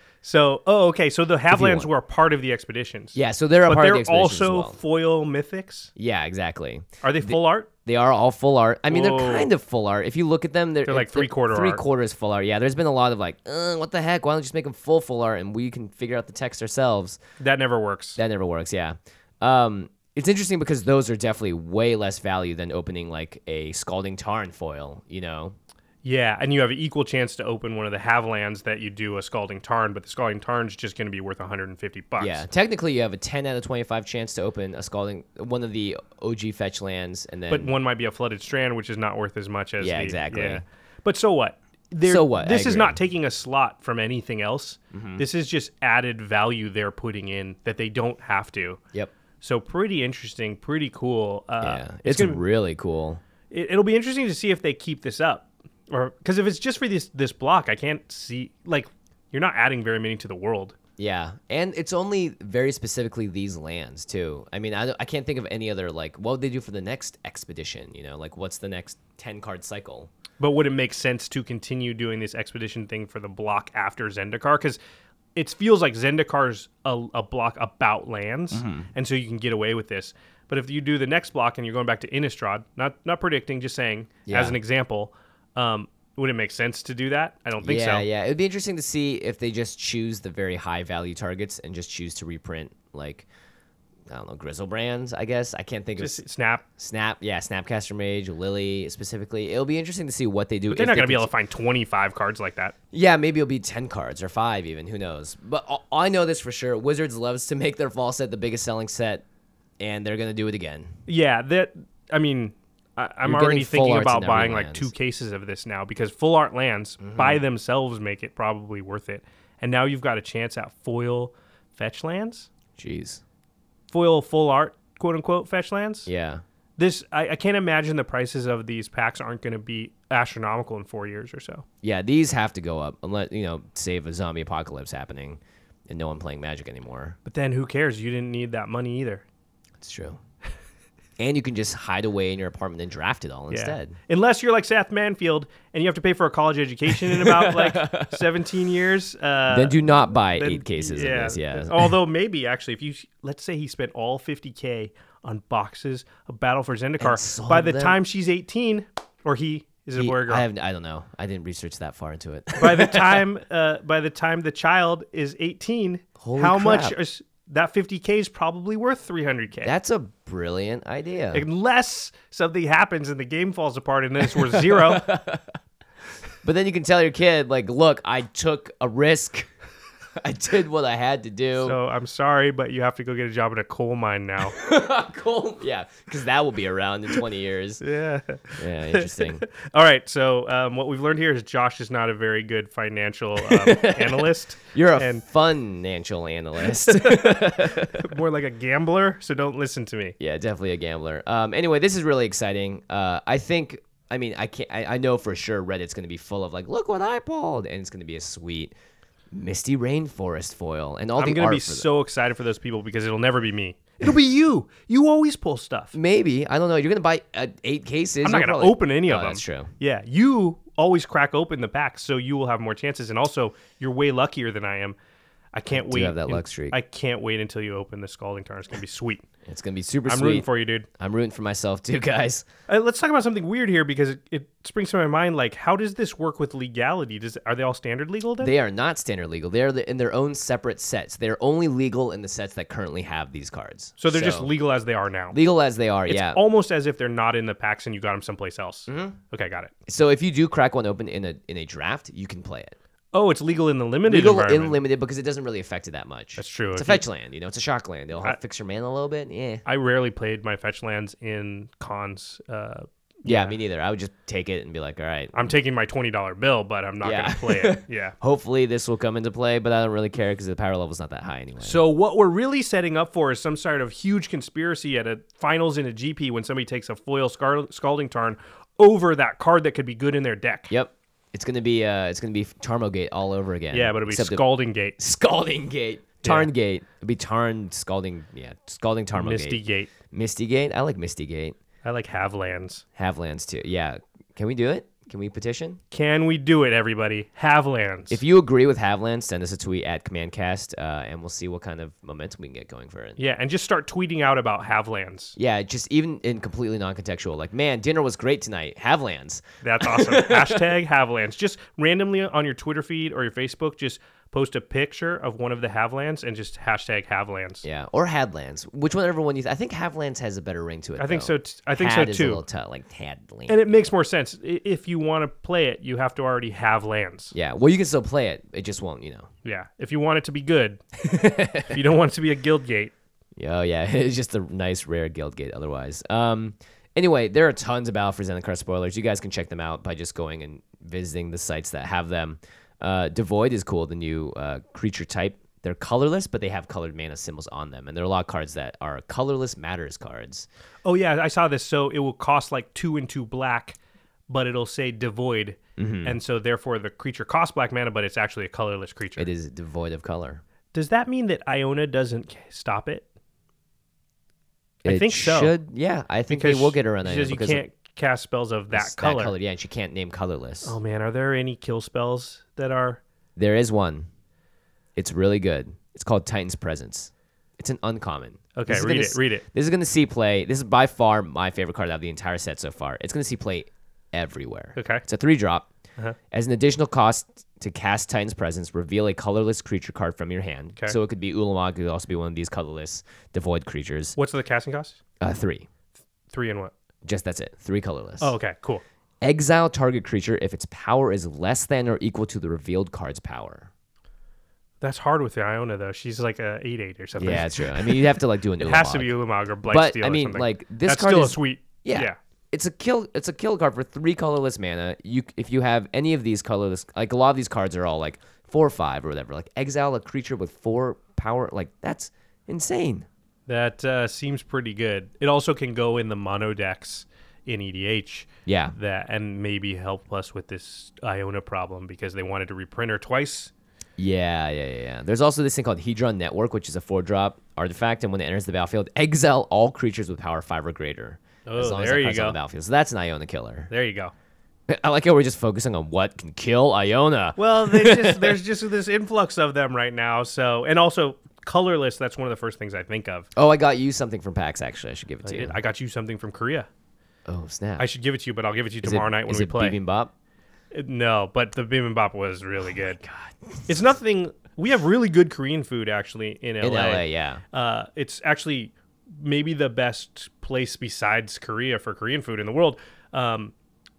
So, oh, okay. So the have
you
lands
want.
were a part of the expeditions.
Yeah, so they're a
but
part
they're
of the expeditions
also
as well.
foil mythics.
Yeah, exactly.
Are they full art?
They are all full art. I mean,
Whoa.
they're kind of full art. If you look at them, they're,
They're like
they're
three-quarter
three
art.
quarters full art. Yeah, there's been a lot of like, uh, what the heck? Why don't you just make them full full art and we can figure out the text ourselves?
That never works.
That never works. Yeah. Um, it's interesting because those are definitely way less value than opening like a Scalding Tarn foil. You know.
Yeah, and you have an equal chance to open one of the have lands that you do a Scalding Tarn, but the Scalding Tarn's just going to be worth one hundred fifty bucks.
Yeah. Technically, you have a ten out of twenty-five chance to open a Scalding one of the O G fetch lands, and then.
But one might be a Flooded Strand, which is not worth as much as
Yeah,
the,
exactly.
Yeah. But so what? They're,
So what? I
This is
agree.
not taking a slot from anything else.
Mm-hmm.
This is just added value they're putting in that they don't have to.
Yep.
So pretty interesting, pretty cool. Uh,
Yeah.
it's
It's
gonna,
really cool.
it, it'll be interesting to see if they keep this up. Or because if it's just for this this block, I can't see, like, you're not adding very many to the world.
Yeah, and it's only very specifically these lands too. I mean, I, I can't think of any other like what would they do for the next expedition? You know, like what's the next ten card cycle?
But would it make sense to continue doing this expedition thing for the block after Zendikar? Because it feels like Zendikar's a, a block about lands,
Mm-hmm.
and so you can get away with this. But if you do the next block and you're going back to Innistrad, not not predicting, just saying
Yeah.
as an example, um, would it make sense to do that? I don't think
yeah,
so.
yeah. It'd be interesting to see if they just choose the very high value targets and just choose to reprint like I don't know Grizzlebrands. I guess I can't think
Just
of
snap.
Snap. Yeah, Snapcaster Mage, Lily specifically. It'll be interesting to see what they do.
But they're
if
not
they
going to be able
cont-
to find twenty-five cards like that.
Yeah, maybe it'll be ten cards or five even. Who knows? But all- I know this for sure. Wizards loves to make their fall set the biggest selling set, and they're gonna do it again.
Yeah, that. I mean, I, I'm
You're
already
getting full
thinking
arts
about
in every
buying like
lands.
two cases of this now because full art lands
Mm-hmm.
by themselves make it probably worth it. And now you've got a chance at foil fetch lands,
Jeez.
foil full art quote unquote fetch lands.
Yeah.
This I, I can't imagine the prices of these packs aren't going to be astronomical in four years or so.
Yeah, these have to go up unless, you know, save a zombie apocalypse happening and no one playing Magic anymore.
But then who cares? You didn't need that money either.
It's true. And you can just hide away in your apartment and draft it all
Yeah.
instead.
Unless you're like Seth Manfield and you have to pay for a college education in about like seventeen years. Uh,
Then do not buy
then-
eight cases of this. Yeah.
Although maybe actually, if you let's say he spent all fifty K on boxes of Battle for
And
Zendikar,
sold
by the
them.
time she's eighteen, or he is it a
He-
boy or girl?
I have I don't know. I didn't research that far into it.
by the time uh, by the time the child is eighteen,
Holy
how much
crap.
is that fifty K is probably worth three hundred K.
That's a brilliant idea.
Unless something happens and the game falls apart and then it's worth zero.
But then you can tell your kid, like, look, I took a risk. I did what I had to do.
So I'm sorry, but you have to go get a job in a coal mine now.
Cool. Yeah, because that will be around in twenty years.
Yeah.
Yeah, interesting.
All right. So um, what we've learned here is Josh is not a very good financial um, analyst.
You're a
and
financial analyst.
more like a gambler. So don't listen to me.
Yeah, definitely a gambler. Um, anyway, this is really exciting. Uh, I think. I mean, I can't. I, I know for sure Reddit's going to be full of like, look what I pulled, and it's going to be a sweet misty rainforest foil and all
I'm
the
gonna
art
be
for
so excited for those people because it'll never be me. It'll be you. You always pull stuff.
Maybe, I don't know. You're gonna buy uh, eight cases.
I'm not
You'll
gonna
probably-
open any of
Oh,
them.
That's true.
Yeah, you always crack open the packs, so you will have more chances. And also, you're way luckier than I am. I can't
do
wait.
have that
in-
luck streak.
I can't wait until you open the Scalding Tarn. It's gonna be sweet.
It's gonna be super
I'm
sweet.
rooting for you, dude.
I'm rooting for myself too, guys.
Uh, let's talk about something weird here because it, it springs to my mind. Like, how does this work with legality? Does are they all standard legal then?
They are not standard legal. They are the, in their own separate sets. They're only legal in the sets that currently have these cards.
so they're just legal as they are now.
legal as they are.
It's
yeah.
almost as if they're not in the packs and you got them someplace else. Mm-hmm. Okay, got it.
So if you do crack one open in a in a draft, you can play it.
Oh, it's legal in the limited
Legal
environment.
in limited because it doesn't really affect it that much.
That's true.
It's a
If you-
fetch land, you know. It's a shock land. It'll help
I-
fix your mana a little bit. Yeah.
I rarely played my fetch lands in cons. Uh,
Yeah, me neither. I would just take it and be like, all right.
I'm taking my twenty dollar bill, but I'm not
Yeah.
going to play it. Yeah.
Hopefully this will come into play, but I don't really care because the power level's not that high anyway.
So what we're really setting up for is some sort of huge conspiracy at a finals in a G P when somebody takes a foil Scar- Scalding Tarn over that card that could be good in their deck.
Yep. It's gonna be uh, it's gonna be Tarmogate all over again.
Yeah, but it'll be
Except it-
Scalding Gate,
Scalding Gate, Tarn Gate. It'll be Tarn Scalding. Yeah, Scalding Tarmogate.
Misty Gate.
Misty Gate. I like Misty Gate.
I like Havlands.
Havlands too. Yeah. Can we do it? Can we petition?
Can we do it, everybody? Havlands.
If you agree with Havlands, send us a tweet at CommandCast, uh, and we'll see what kind of momentum we can get going for it.
yeah, and just start tweeting out about Havlands.
Yeah, just even in completely non-contextual, like, man, dinner was great tonight. Havlands.
That's awesome. Hashtag Havlands. Just randomly on your Twitter feed or your Facebook, just post a picture of one of the Havlands and just hashtag Havlands.
Yeah, or Hadlands. Which one, everyone you? Th- I think Havlands has a better ring to it.
I think
though.
so. T- I think
Had
so
is
too.
a little tough, like Hadlands.
And it makes more sense. I- If you want to play it, you have to already have lands.
Yeah, well, you can still play it. It just won't, you know.
Yeah. If you want it to be good. If you don't want it to be a guild gate.
Yeah, oh, yeah, it's just a nice, rare guild gate otherwise. Um, anyway, there are tons of Battle for Zendikar spoilers. You guys can check them out by just going and visiting the sites that have them. Uh, Devoid is cool, the new uh, creature type. They're colorless, but they have colored mana symbols on them. And there are a lot of cards that are colorless matters cards.
Oh, yeah. I saw this. So it will cost like two and two black, but it'll say devoid.
Mm-hmm.
And so therefore the creature costs black mana, but it's actually a colorless creature.
It is devoid of color.
Does that mean that Iona doesn't I it? I
It
think so.
Should, yeah, I think
Because
they will get around
she
that.
says you
because
can't cast spells of that
it's
color.
color. Yeah, and she can't name colorless.
Oh, man. Are there any kill spells that are...
There is one. It's really good. It's called Titan's Presence. It's an uncommon.
Okay,
This is
read
gonna
it,
s-
read it.
This is going to see play. This is by far my favorite card out of the entire set so far. It's going to see play everywhere.
Okay.
It's a three drop.
Uh-huh.
As an additional cost to cast Titan's Presence, reveal a colorless creature card from your hand.
Okay.
So it could be Ulamog. It could also be one of these colorless devoid creatures.
What's the casting cost?
Uh, three.
Three and what?
Just that's it. Three colorless.
Oh, okay. Cool.
Exile target creature if its power is less than or equal to the revealed card's power.
That's hard with the Iona, though. She's like a eight eight or something.
Yeah, it's true. I mean, you have to like do a new.
It has to be Ulamog or Blightsteel
But
or
I mean,
something.
like this
That's
card
still
is
a sweet.
yeah,
yeah.
It's a kill. It's a kill card for three colorless mana. You, if you have any of these colorless, like a lot of these cards are all like four or five or whatever. Like exile a creature with four power. Like that's insane.
That uh, seems pretty good. It also can go in the mono decks in E D H.
Yeah.
That and maybe help us with this Iona problem because they wanted to reprint her twice.
Yeah, yeah, yeah, yeah. There's also this thing called Hedron Network, which is a four-drop artifact, and when it enters the battlefield, exile all creatures with power five or greater.
Oh,
as long
there
as that
you
card's on
go.
the battlefield. So that's an Iona killer.
There you go.
I like how we're just focusing on what can kill Iona.
Well, they just, there's just this influx of them right now. So and also colorless. That's one of the first things I think of.
Oh, I got you something from PAX, actually. I should give it to
I,
you.
did. I got you something from Korea.
Oh, snap.
I should give it to you, but I'll give it to you
Is
tomorrow
it,
night when
is
we
it
play.
Bibimbap?
No, but the bibimbap was really good.
Oh God.
It's nothing. We have really good Korean food actually in L A.
In L A, yeah.
Uh, it's actually maybe the best place besides Korea for Korean food in the world. Um,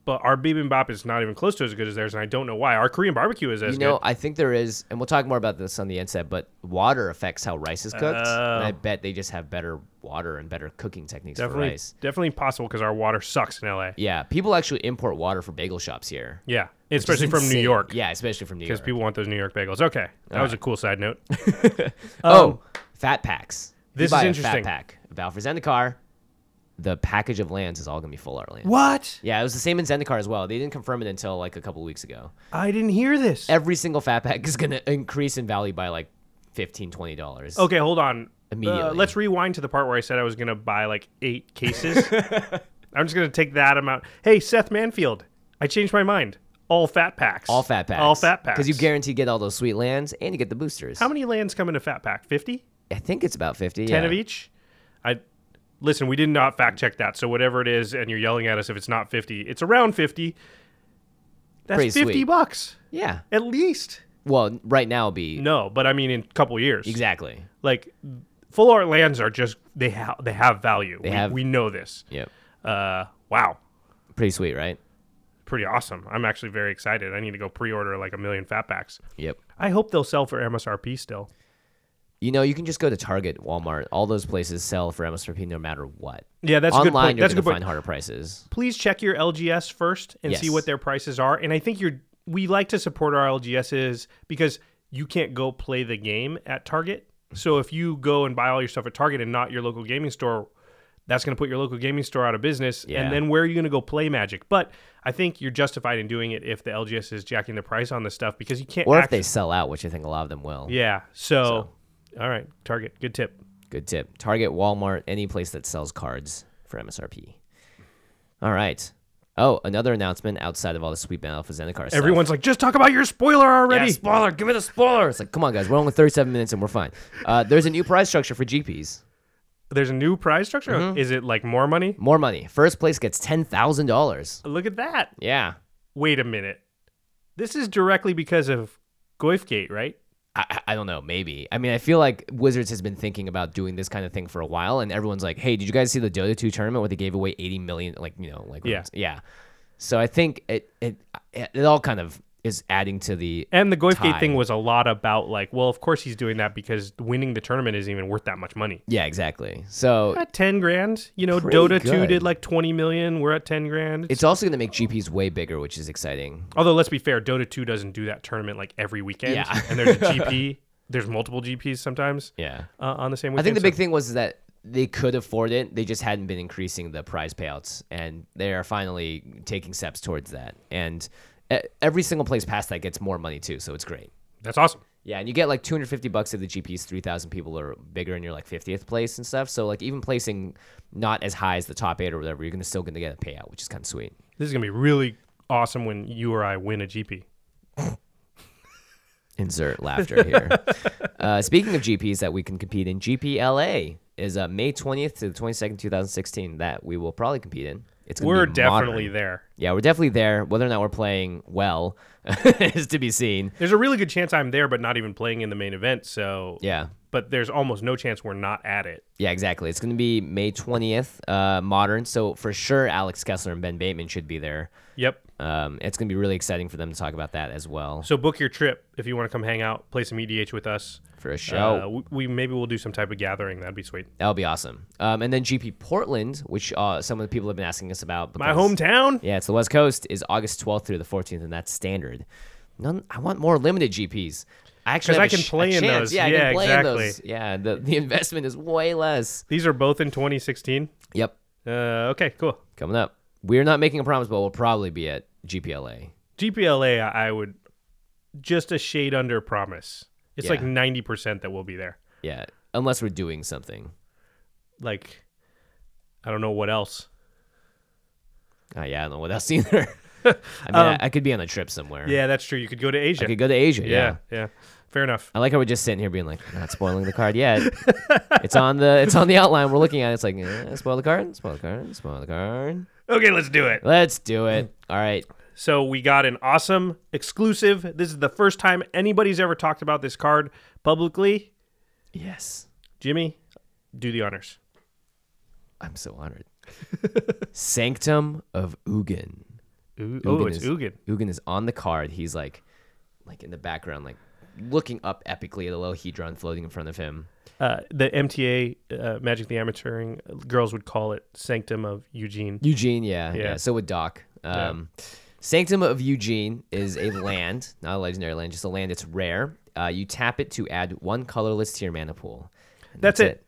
but our bibimbap is not even close to as good as theirs, and I don't know why. Our Korean barbecue is as
You know,
good.
I think there is, and we'll talk more about this on the end set, but water affects how rice is cooked.
Oh.
And I bet they just have better water and better cooking techniques
Definitely,
for rice.
definitely possible because our water sucks in L A.
Yeah, people actually import water for bagel shops here.
Yeah,
which is
especially from New
insane.
York.
Yeah, especially from New
Because
York.
people want those New York bagels. Okay, that
All
was
right.
a cool side note.
oh, fat packs. If you
This
buy
is
a
interesting.
Fat pack of Alfred Zendikar, the package of lands is all going to be full art land.
What?
Yeah, it was the same in Zendikar as well. They didn't confirm it until like a couple weeks ago.
I didn't hear this.
Every single fat pack is going to increase in value by like fifteen dollars, twenty dollars.
Okay, hold on.
Immediately.
Uh, let's rewind to the part where I said I was going to buy like eight cases. I'm just going to take that amount. Hey, Seth Manfield, I changed my mind. All fat packs.
All fat packs.
All fat packs.
Because you guarantee get all those sweet lands and you get the boosters.
How many lands come in a fat pack? fifty?
I think it's about fifty.
ten
yeah.
of each? I Listen, we did not fact check that. So whatever it is, and you're yelling at us if it's not fifty, it's around fifty. That's
Pretty
fifty
sweet.
bucks.
Yeah.
At least.
Well, right now it'll be
No, but I mean in a couple years.
exactly.
Like full art lands are just they have they have value.
They
we,
have-
we know this.
Yep.
Uh wow.
Pretty sweet, right?
Pretty awesome. I'm actually very excited. I need to go pre-order like a million fat packs.
Yep.
I hope they'll sell for M S R P still.
You know, you can just go to Target, Walmart. All those places sell for M S R P no matter what.
Yeah, that's a good
Online,
point.
you're
That's a
going
good
to
point.
find harder prices.
Please check your L G S first and see
Yes.
what their prices are. And I think you're we like to support our L G Ss because you can't go play the game at Target. So if you go and buy all your stuff at Target and not your local gaming store, that's going to put your local gaming store out of business.
Yeah.
And then where are you going to go play Magic? But I think you're justified in doing it if the L G S is jacking the price on this stuff because you can't.
Or if
actually,
they sell out, which I think a lot of them will.
yeah. So, all right, Target, good tip.
Good tip. Target, Walmart, any place that sells cards for M S R P. All right. Oh, another announcement outside of all the sweet Alpha Zendikar stuff.
Everyone's like, just talk about your spoiler already.
Yeah, spoiler. Give me the spoiler. It's like, come on, guys. We're only thirty-seven minutes and we're fine. Uh, there's a new prize structure for G Ps.
There's a new prize structure.
Mm-hmm.
Is it like more money?
More money. First place gets ten thousand dollars.
Look at that.
Yeah.
Wait a minute. This is directly because of Goifgate, right?
I, I don't know, maybe. I mean, I feel like Wizards has been thinking about doing this kind of thing for a while, and everyone's like, "Hey, did you guys see the Dota two tournament where they gave away eighty million? Like, you know, like
Yeah.
yeah." So I think it it it all kind of is adding to the
And the Goifgate
tie.
thing was a lot about like, well, of course he's doing that because winning the tournament isn't even worth that much money.
Yeah, exactly. So
At ten grand, you know,
Pretty
Dota two
good.
did like twenty million. We're at ten grand. It's,
it's also going to make G Ps way bigger, which is exciting.
although let's be fair, Dota two doesn't do that tournament like every weekend.
Yeah.
And there's a G P. There's multiple G Ps sometimes
Yeah.
uh, on the same
I
weekend.
think the big
so-
thing was that they could afford it. They just hadn't been increasing the prize payouts, and they are finally taking steps towards that. And e- every single place past that gets more money too, so it's great.
That's awesome.
Yeah, and you get like two hundred fifty bucks if the G Ps three thousand people are bigger and you're like fiftieth place and stuff. So like even placing not as high as the top eight or whatever, you're gonna still gonna get a payout, which is kind of sweet.
This is gonna be really awesome when you or I win a G P.
Insert laughter here. uh, speaking of G Ps that we can compete in, G P L A is uh, May twentieth to the twenty-second, twenty sixteen that we will probably compete in. It's gonna
We're
be
definitely
modern.
there.
Yeah, we're definitely there. Whether or not we're playing well is to be seen.
There's a really good chance I'm there, but not even playing in the main event. So
Yeah.
but there's almost no chance we're not at it.
Yeah, exactly. It's going to be May twentieth, uh, modern. So for sure, Alex Kessler and Ben Bateman should be there.
Yep.
Um, it's going to be really exciting for them to talk about that as well
So book your trip if you want to come hang out, play some E D H with us.
for a show.
Uh, we, we maybe we'll do some type of gathering. That'd be sweet.
That'll be awesome. Um, and then G P Portland, which uh, some of the people have been asking us about.
My
because-
hometown.
Yeah, it's the West Coast, is August twelfth through the fourteenth, and that's standard. None. I want more limited G Ps. I actually
'Cause
have
I
a
can
sh-
play
a
in
chance.
those.
Yeah, I
Yeah,
can play
exactly.
in those. Yeah, the, the investment is way less.
These are both in twenty sixteen.
Yep,
Uh, okay, cool.
coming up. We're not making a promise, but we'll probably be at G P L A.
G P L A, I I would just a shade under promise. It's
Yeah.
like ninety percent that we'll be there.
Yeah, unless we're doing something.
Like, I don't know what else.
Oh, yeah, I don't know what else either. I mean,
Um,
I, I could be on a trip somewhere.
Yeah, that's true. You could go to Asia.
I could go to Asia. Yeah.
yeah, yeah. Fair enough.
I like how we're just sitting here being like, not spoiling the card yet. it's on the it's on the outline. We're looking at it. It's like, eh, spoil the card, spoil the card, spoil the card.
Okay, let's do it.
Let's do it. All right.
So we got an awesome exclusive. This is the first time anybody's ever talked about this card publicly.
Yes.
Jimmy, do the honors.
I'm so honored. Sanctum of Ugin.
Ooh, oh,
Ugin
it's
is,
Ugin.
Ugin is on the card. He's like, like in the background, like looking up epically at a little Hedron floating in front of him.
Uh, the M T A, uh, Magic the Amateuring, uh, girls would call it Sanctum of Eugene.
Eugene, yeah, yeah.
Yeah.
So would Doc. Um, Sanctum of Eugene is a land, not a legendary land, just a land that's rare. Uh, you tap it to add one colorless to your mana pool. And
That's it.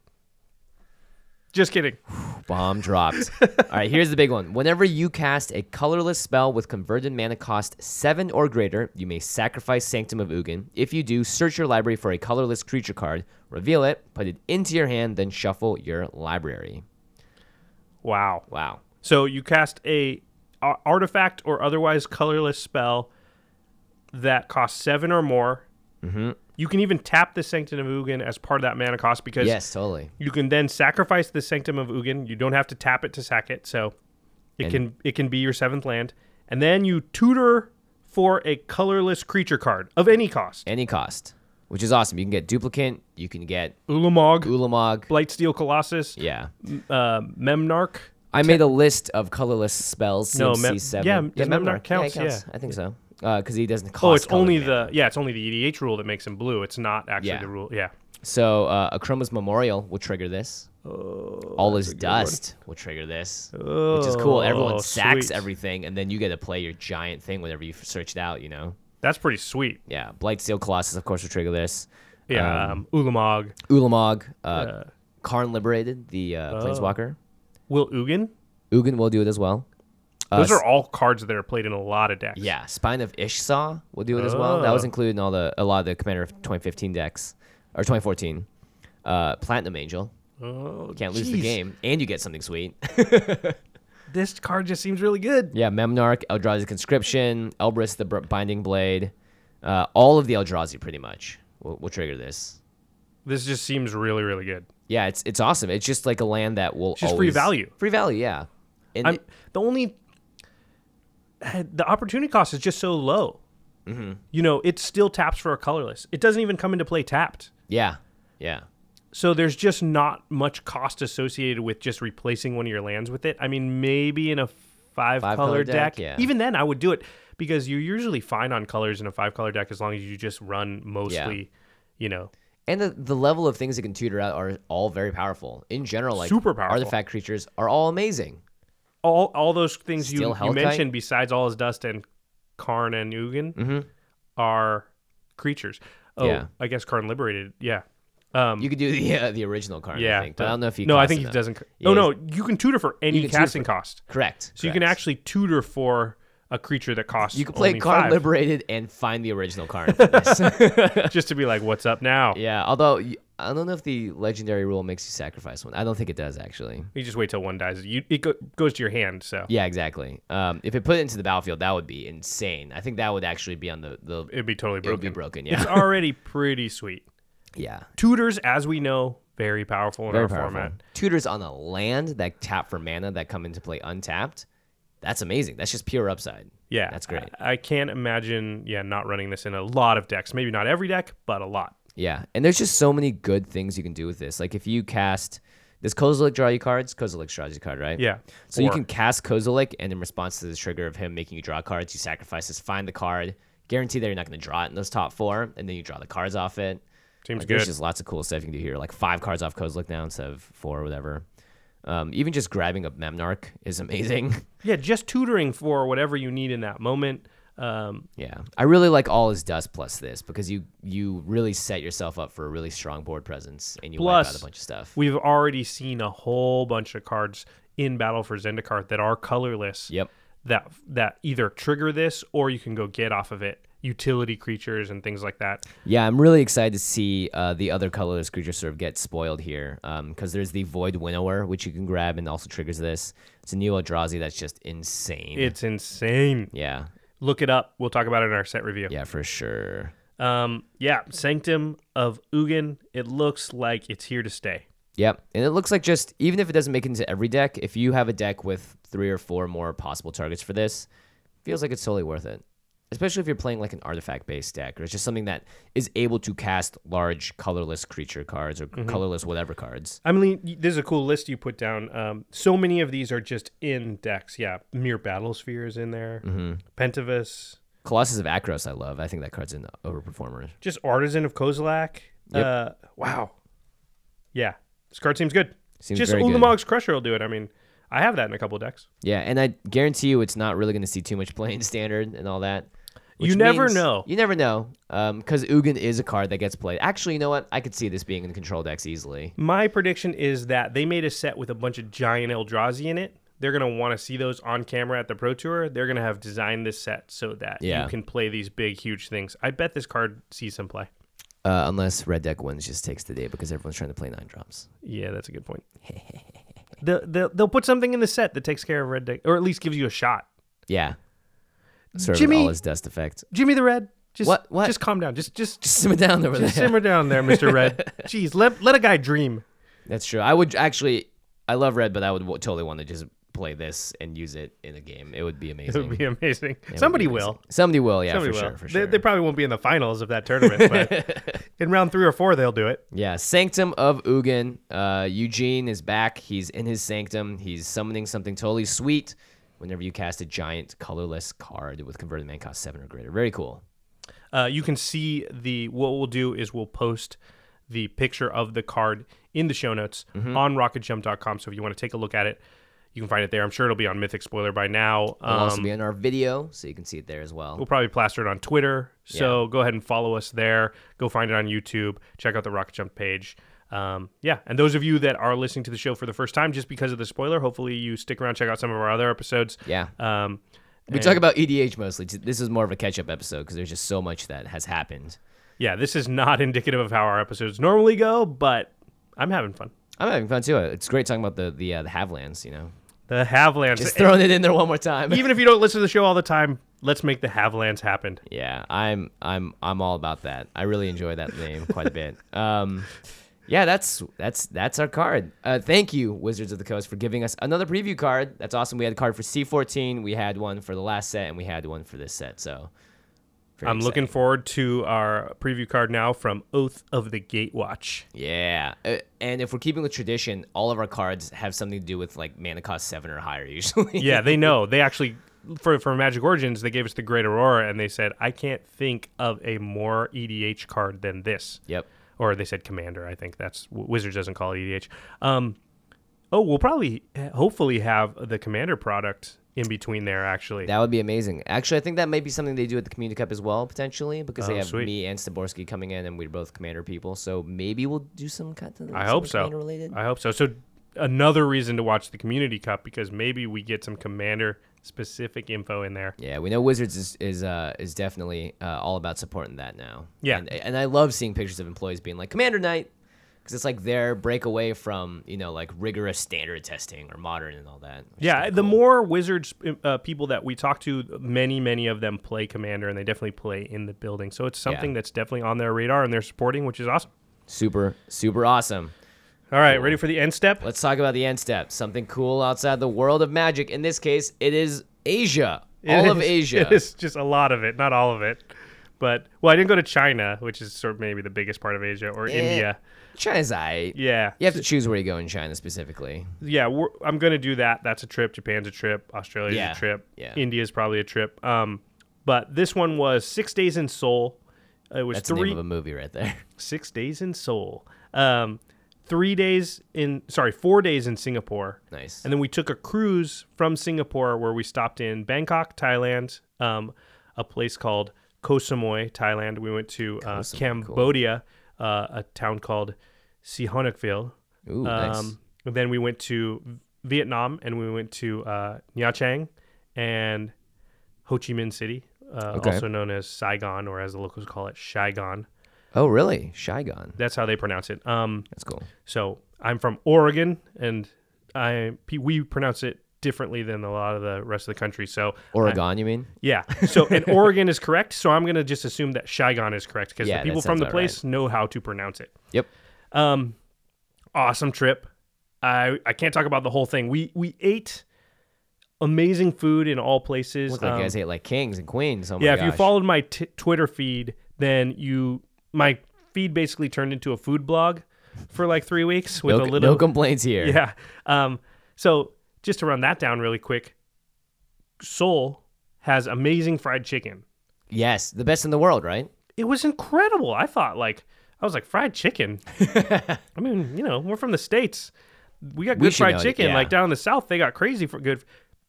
Just kidding.
Bomb dropped. All right, here's the big one. Whenever you cast a colorless spell with converted mana cost seven or greater, you may sacrifice Sanctum of Ugin. If you do, search your library for a colorless creature card, reveal it, put it into your hand, then shuffle your library.
Wow.
Wow.
So you cast a a- artifact or otherwise colorless spell that costs seven or more.
Mm-hmm.
You can even tap the Sanctum of Ugin as part of that mana cost because
Yes, totally.
you can then sacrifice the Sanctum of Ugin. You don't have to tap it to sack it, so it
And-
can it can be your seventh land. And then you tutor for a colorless creature card of any cost.
Any cost, which is awesome. You can get Duplicant. You can get
Ulamog,
Ulamog.
Blightsteel Colossus,
Yeah.
uh, Memnarch.
I made a list of colorless spells.
No,
C M C
Mem-
seven.
yeah, does Memnarch counts?
Yeah, it counts.
Yeah.
I think so. Because he doesn't cost.
Oh, it's
colored
only
mana.
the yeah, it's only the E D H rule that makes him blue. It's not actually
Yeah.
the rule. Yeah.
So uh, Akroma's Memorial will trigger this.
Oh,
All
that's
is
a good
dust will trigger this,
one.
which is cool. Everyone
Oh,
sacks
sweet.
everything, and then you get to play your giant thing whenever you searched out. You know.
That's pretty sweet.
Yeah. Blightsteel Colossus, of course, will trigger this.
Yeah.
Um,
Um, Ulamog.
Ulamog, uh,
Uh,
Karn Liberated, the uh,
Oh.
Planeswalker.
Will Ugin?
Ugin will do it as well. Uh,
Those are all cards that are played in a lot of decks.
Yeah, Spine of Ishsaw will do it as well. That was
Oh.
included in all the a lot of the Commander of twenty fifteen decks or twenty fourteen. Uh, Platinum Angel,
Oh,
can't lose the
jeez.
game, and you get something sweet.
This card just seems really good.
Yeah, Memnarch, Eldrazi Conscription, Elbrus the Br- Binding Blade, uh, all of the Eldrazi pretty much will, will trigger this.
This just seems really, really good.
Yeah, it's it's awesome. It's just like a land that will
It's just free
always-
value.
Free value, yeah. And
I'm
it-
the only the opportunity cost is just so low.
Mm-hmm.
You know, it still taps for a colorless. It doesn't even come into play tapped.
yeah, yeah.
So there's just not much cost associated with just replacing one of your lands with it. I mean, maybe in a five,
Five
color
color
deck.
deck, yeah.
Even then, I would do it because you're usually fine on colors in a five color deck as long as you just run mostly, you know.
And the, the level of things it can tutor out are all very powerful. In general, like
Super powerful.
artifact creatures are all amazing.
All all those things you,
Steel
you
Hellkite?
mentioned besides All Is Dust and Karn and Ugin
Mhm.
are creatures. Oh,
Yeah.
I guess Karn Liberated. Yeah. Um,
You could do the uh, the original card,
yeah,
I think, but I don't know if you.
No, I
cost
think
enough.
he doesn't.
Yeah,
oh no,
he's-
you can tutor for any
You can tutor
casting
for-
cost.
Correct.
So you can
correct.
actually tutor for a creature that costs.
you can play
only
Karn
five,
Liberated and find the original card for this.
just to be like, what's up now?
Yeah, although y- I don't know if the legendary rule makes you sacrifice one. I don't think it does actually.
You just wait till one dies. You it go, goes to your hand. So
Yeah, exactly. Um, if it put it into the battlefield, that would be insane. I think that would actually be on the the.
it'd be totally
It
broken.
would be broken.
It's
Yeah.
already pretty sweet.
yeah.
Tutors, as we know, very powerful in
Very
our
powerful.
format.
Tutors on a land that tap for mana that come into play untapped. That's amazing. That's just pure upside.
Yeah,
That's great.
I, I can't imagine, yeah, not running this in a lot of decks. Maybe not every deck, but a lot.
Yeah, and there's just so many good things you can do with this. Like if you cast, does Kozilek draw you cards? Kozilek draws you card, right?
Yeah.
So you
Four.
can cast Kozilek, and in response to the trigger of him making you draw cards, you sacrifice this, find the card, guarantee that you're not going to draw it in those top four, and then you draw the cards off it.
Seems
Like,
good.
There's just lots of cool stuff you can do here, like five cards off Kozilek now instead of four or whatever. Um, even just grabbing a Memnarch is amazing.
Yeah, just tutoring for whatever you need in that moment. Um,
Yeah, I really like All Is Dust plus this because you you really set yourself up for a really strong board presence and you wipe
Plus,
out a bunch of stuff.
we've already seen a whole bunch of cards in Battle for Zendikar that are colorless.
Yep.
That that either trigger this or you can go get off of it utility creatures and things like that.
Yeah, I'm really excited to see uh, the other colorless creatures sort of get spoiled here because there's the Void Winnower, which you can grab and also triggers this. It's a new Eldrazi that's just insane.
It's insane.
yeah,
Look it up. We'll talk about it in our set review.
yeah, for sure.
Um, yeah, Sanctum of Ugin. It looks like it's here to stay.
Yep, and it looks like just, even if it doesn't make it into every deck, if you have a deck with three or four more possible targets for this, feels like it's totally worth it. especially if you're playing like an artifact-based deck, or it's just something that is able to cast large colorless creature cards or mm-hmm. colorless whatever cards.
I mean, this is a cool list you put down. Um, so many of these are just in decks. Yeah, Mere Battlesphere is in there. Mm-hmm. Pentavus.
Colossus of Akros, I love. I think that card's an overperformer.
Just Artisan of Kozilek. Yep. Uh, wow. Yeah, this card seems good.
Seems
just
very
Ulamog's Crusher will do it. I mean, I have that in a couple of decks.
Yeah, and I guarantee you it's not really going to see too much play in Standard and all that.
You never know.
You never know, because um, Ugin is a card that gets played. Actually, you know what? I could see this being in control decks easily.
My prediction is that they made a set with a bunch of giant Eldrazi in it. They're going to want to see those on camera at the Pro Tour. They're going to have designed this set so that
yeah.
you can play these big, huge things. I bet this card sees some play.
Uh, unless Red Deck Wins just takes the day because everyone's trying to play nine drops.
Yeah, that's a good point. they'll, they'll, they'll put something in the set that takes care of Red Deck, or at least gives you a shot.
Yeah. Sort
Jimmy,
of all his dust effect.
Jimmy the Red, just,
what, what?
just calm down. Just, just,
just simmer down over
just
there.
simmer down there, Mister Red. Jeez, let, let a guy dream.
That's true. I would actually, I love Red, but I would w- totally want to just play this and use it in a game. It would be amazing.
It would be amazing.
It
Somebody
be amazing.
will.
Somebody will, yeah,
Somebody
for
will.
sure, for
They,
sure.
they probably won't be in the finals of that tournament, but in round three or four, they'll do it.
Yeah, Sanctum of Ugin. Uh, Eugene is back. He's in his Sanctum. He's summoning something totally sweet whenever you cast a giant colorless card with converted mana cost seven or greater. Very cool.
Uh, you can see the, what we'll do is we'll post the picture of the card in the show notes mm-hmm. on rocket jump dot com. So if you want to take a look at it, you can find it there. I'm sure it'll be on Mythic Spoiler by now.
It'll um, also be in our video, so you can see it there as well.
We'll probably plaster it on Twitter, so
yeah.
go ahead and follow us there. Go find it on YouTube. Check out the Rocket Jump page. Um, yeah, and those of you that are listening to the show for the first time just because of the spoiler, hopefully you stick around, check out some of our other episodes.
Yeah.
Um,
we talk about E D H mostly. This is more of a catch-up episode because there's just so much that has happened.
Yeah, this is not indicative of how our episodes normally go, but I'm having fun.
I'm having fun, too. It's great talking about the the, uh, the Havelands, you know.
The Havelands.
Just throwing it in there one more time.
Even if you don't listen to the show all the time, let's make the Havelands happen.
Yeah, I'm I'm I'm all about that. I really enjoy that name quite a bit. Um, yeah, that's that's that's our card. Uh, thank you, Wizards of the Coast, for giving us another preview card. That's awesome. We had a card for C fourteen, we had one for the last set, and we had one for this set. So
I'm exciting. Looking forward to our preview card now from Oath of the Gatewatch.
Yeah, uh, and if we're keeping with tradition, all of our cards have something to do with like mana cost seven or higher usually.
Yeah, they know. They actually, for for Magic Origins, they gave us the Great Aurora, and they said, I can't think of a more E D H card than this.
Yep.
Or they said Commander. I think that's Wizards doesn't call it E D H. Um, oh, we'll probably, hopefully, have the Commander product in between there, actually.
That would be amazing. Actually, I think that might be something they do at the Community Cup as well, potentially, because
oh,
they have
sweet.
me and Staborski coming in, and we're both Commander people. So maybe we'll do some kind of
I hope so.
related.
I hope so. So another reason to watch the Community Cup, because maybe we get some Commander-specific info in there.
Yeah, we know Wizards is is uh, is definitely uh, all about supporting that now.
Yeah.
And, and I love seeing pictures of employees being like, Commander Night, because it's like their break away from, you know, like rigorous standard testing or modern and all that.
Yeah, the cool. more Wizards uh, people that we talk to, many, many of them play Commander, and they definitely play in the building. So it's something yeah. that's definitely on their radar, and they're supporting, which is awesome.
Super, super awesome.
All right,
cool.
Ready for the end step?
Let's talk about the end step. Something cool outside the world of Magic. In this case, it is Asia.
It
all
is,
of Asia.
It is just a lot of it, not all of it. But, well, I didn't go to China, which is sort of maybe the biggest part of Asia, or
eh,
India.
China's aight.
Yeah.
You have to choose where you go in China specifically.
Yeah, we're, I'm going to do that. That's a trip. Japan's a trip. Australia's
yeah.
a trip.
Yeah.
India's probably a trip. Um, but this one was six days in Seoul. It was
That's
three,
the name of a movie right there.
Six days in Seoul. Um, three days in, sorry, four days in Singapore.
Nice.
And then we took a cruise from Singapore where we stopped in Bangkok, Thailand, um, a place called Koh Samui, Thailand. We went to uh,
Samui,
Cambodia, cool. uh, a town called Sihanoukville.
Ooh, nice.
Um, then we went to Vietnam, and we went to uh, Nha Trang and Ho Chi Minh City, uh,
okay.
also known as Saigon, or as the locals call it, Saigon.
Oh, really? Saigon.
That's how they pronounce it. Um,
That's cool.
So I'm from Oregon, and I we pronounce it differently than a lot of the rest of the country. So
Oregon,
I,
you mean?
Yeah. So and Oregon is correct. So I'm gonna just assume that Saigon is correct because
yeah,
the people from the place right. know how to pronounce it.
Yep.
Um, awesome trip. I I can't talk about the whole thing. We we ate amazing food in all places.
Look like
Um,
you guys ate like kings and queens. Oh my
yeah,
gosh.
if you followed my t- Twitter feed, then you my feed basically turned into a food blog for like three weeks with
no,
a little
no complaints here.
Yeah. Um, so just to run that down really quick, Seoul has amazing fried chicken.
Yes, the best in the world, right?
It was incredible. I thought like I was like fried chicken. I mean, you know, we're from the States. We got
We
good
should
fried
know it,
chicken.
yeah.
Like down in the South, they got crazy for good.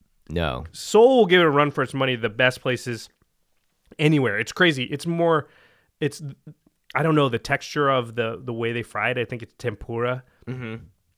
No.
Seoul will give it a run for its money. The best places anywhere. It's crazy. It's more. It's. I don't know the texture of the the way they fry it. I think it's tempura. Mm-hmm.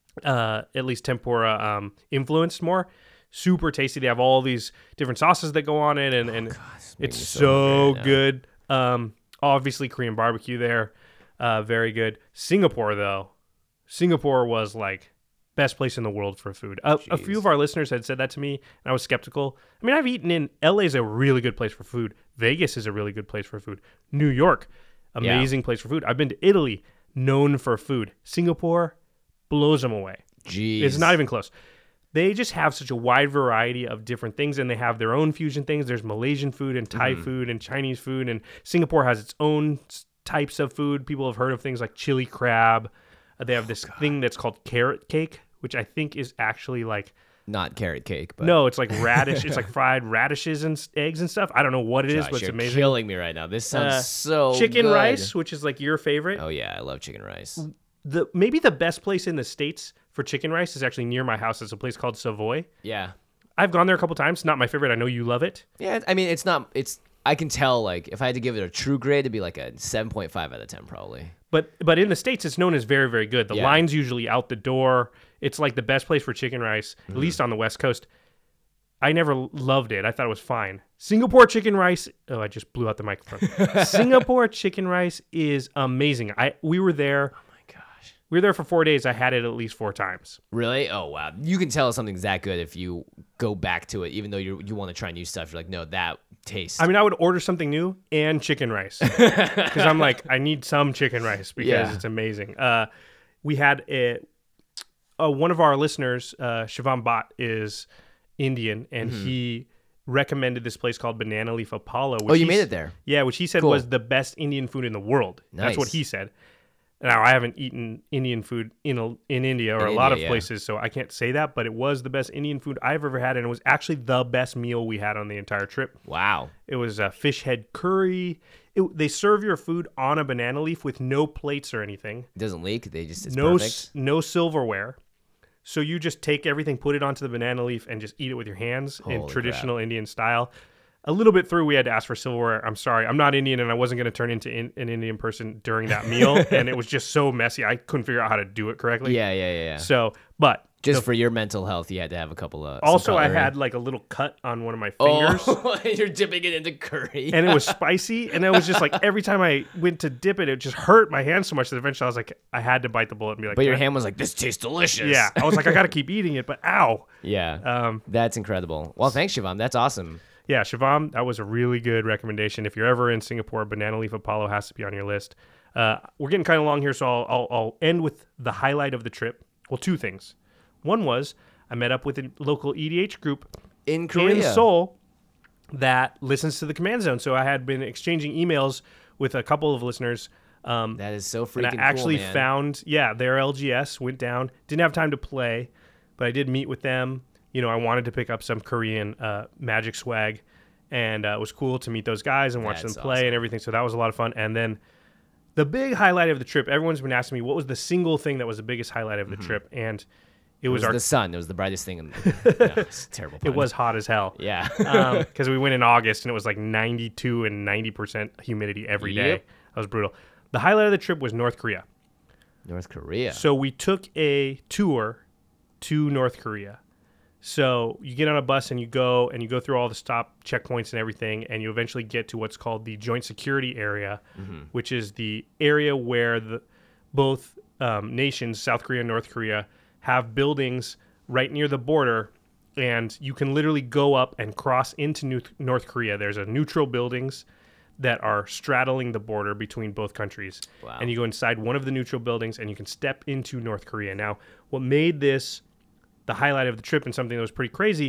Uh, at least tempura um, influenced more. Super tasty. They have all these different sauces that go on it, and and
making
it's
me so
so
hungry right now.
good. Um, obviously Korean barbecue there, uh, very good. Singapore though, Singapore was like best place in the world for food. A, a few
Jeez.
of our listeners had said that to me, and I was skeptical. I mean, I've eaten in L A is a really good place for food. Vegas is a really good place for food. New York, amazing place for food. I've been to Italy, known for food. Singapore blows them away.
Jeez.
It's not even close. They just have such a wide variety of different things, and they have their own fusion things. There's Malaysian food and Thai
Mm-hmm.
food and Chinese food, and Singapore has its own s- types of food. People have heard of things like chili crab. Uh, they have this thing that's called carrot cake, which I think is actually like
Not carrot cake, but
no, it's like radish. It's like fried radishes and s- eggs and stuff. I don't know what it is,
Josh,
but it's
you're
amazing.
killing me right now. This sounds
Uh,
so
Chicken
good.
rice, which is like your favorite.
Oh yeah, I love chicken rice.
The maybe the best place in the States for chicken rice is actually near my house. It's a place called Savoy.
Yeah.
I've gone there a couple times. Not my favorite. I know you love it.
Yeah, I mean it's not it's I can tell like if I had to give it a true grade it'd be like a seven point five out of ten probably.
But but in the States, it's known as very, very good. The
Yeah.
line's usually out the door. It's like the best place for chicken rice,
Mm-hmm.
at least on the West Coast. I never l- loved it. I thought it was fine. Singapore chicken rice. Oh, I just blew out the microphone. Singapore chicken rice is amazing. I we were there.
Oh my gosh.
We were there for four days. I had it at least four times.
Really? Oh wow. You can tell something's that good if you go back to it even though you you want to try new stuff. You're like, "No, that tastes."
I mean, I would order something new and chicken rice because I'm like, I need some chicken rice because
Yeah.
it's amazing. Uh, we had a, uh, one of our listeners, uh, Shivam Bhatt, is Indian, and
Mm-hmm.
he recommended this place called Banana Leaf Apollo. Which
Oh, you
he
made
s-
it there.
Yeah, which he said
Cool.
was the best Indian food in the world. That's what
Nice.
he said. Now, I haven't eaten Indian food in a, in India or
In
a lot
India,
of
yeah.
places, so I can't say that, but it was the best Indian food I've ever had, and it was actually the best meal we had on the entire trip.
Wow.
It was a fish head curry. It, they serve your food on a banana leaf with no plates or anything.
It doesn't leak. They just it's
no
perfect.
s- no silverware. So you just take everything, put it onto the banana leaf, and just eat it with your hands in
Holy
traditional Indian style. A little bit through, we had to ask for silverware. I'm sorry, I'm not Indian, and I wasn't going to turn into in, an Indian person during that meal, and it was just so messy. I couldn't figure out how to do it correctly.
Yeah, yeah, yeah. yeah.
So, but
Just for your mental health, you had to have a couple of. some
also, I
cutlery.
had like a little cut on one of my fingers.
Oh, you're dipping it into curry.
And it was spicy, and it was just like every time I went to dip it, it just hurt my hand so much that eventually I was like, I had to bite the bullet and be like,
but your
"Eh."
hand was like, "This tastes delicious."
Yeah, I was like, I got to keep eating it, but ow.
Yeah.
Um,
That's incredible. Well, thanks, Shivam. That's awesome.
yeah, Shivam, that was a really good recommendation. If you're ever in Singapore, Banana Leaf Apollo has to be on your list. Uh, we're getting kind of long here, so I'll, I'll, I'll end with the highlight of the trip. Well, two things. One was I met up with a local E D H group
In Korea.
in Seoul that listens to the Command Zone. So I had been exchanging emails with a couple of listeners. Um,
That is so
and
freaking
I actually
cool, man.
found, yeah, their L G S went down. Didn't have time to play, but I did meet with them. You know, I wanted to pick up some Korean uh, Magic swag, and uh, it was cool to meet those guys and watch
That's
them play
awesome.
and everything. So that was a lot of fun. And then the big highlight of the trip, everyone's been asking me, what was the single thing that was the biggest highlight of the trip? And it
Mm-hmm. It
was,
was
our.
the sun. It was the brightest thing. In the, no, it's a terrible.
It
pun.
was hot as hell.
Yeah.
because we went in August and it was like ninety-two and ninety percent humidity every day.
Yep.
That was brutal. The highlight of the trip was North Korea.
North Korea.
So we took a tour to North Korea. So you get on a bus and you go and you go through all the stop checkpoints and everything, and you eventually get to what's called the Joint Security Area, which is the area where the both um, nations, South Korea and North Korea, have buildings right near the border, and you can literally go up and cross into New- North Korea. There's a neutral buildings that are straddling the border between both countries.
Wow.
And you go inside one of the neutral buildings and you can step into North Korea. Now, what made this the highlight of the trip and something that was pretty crazy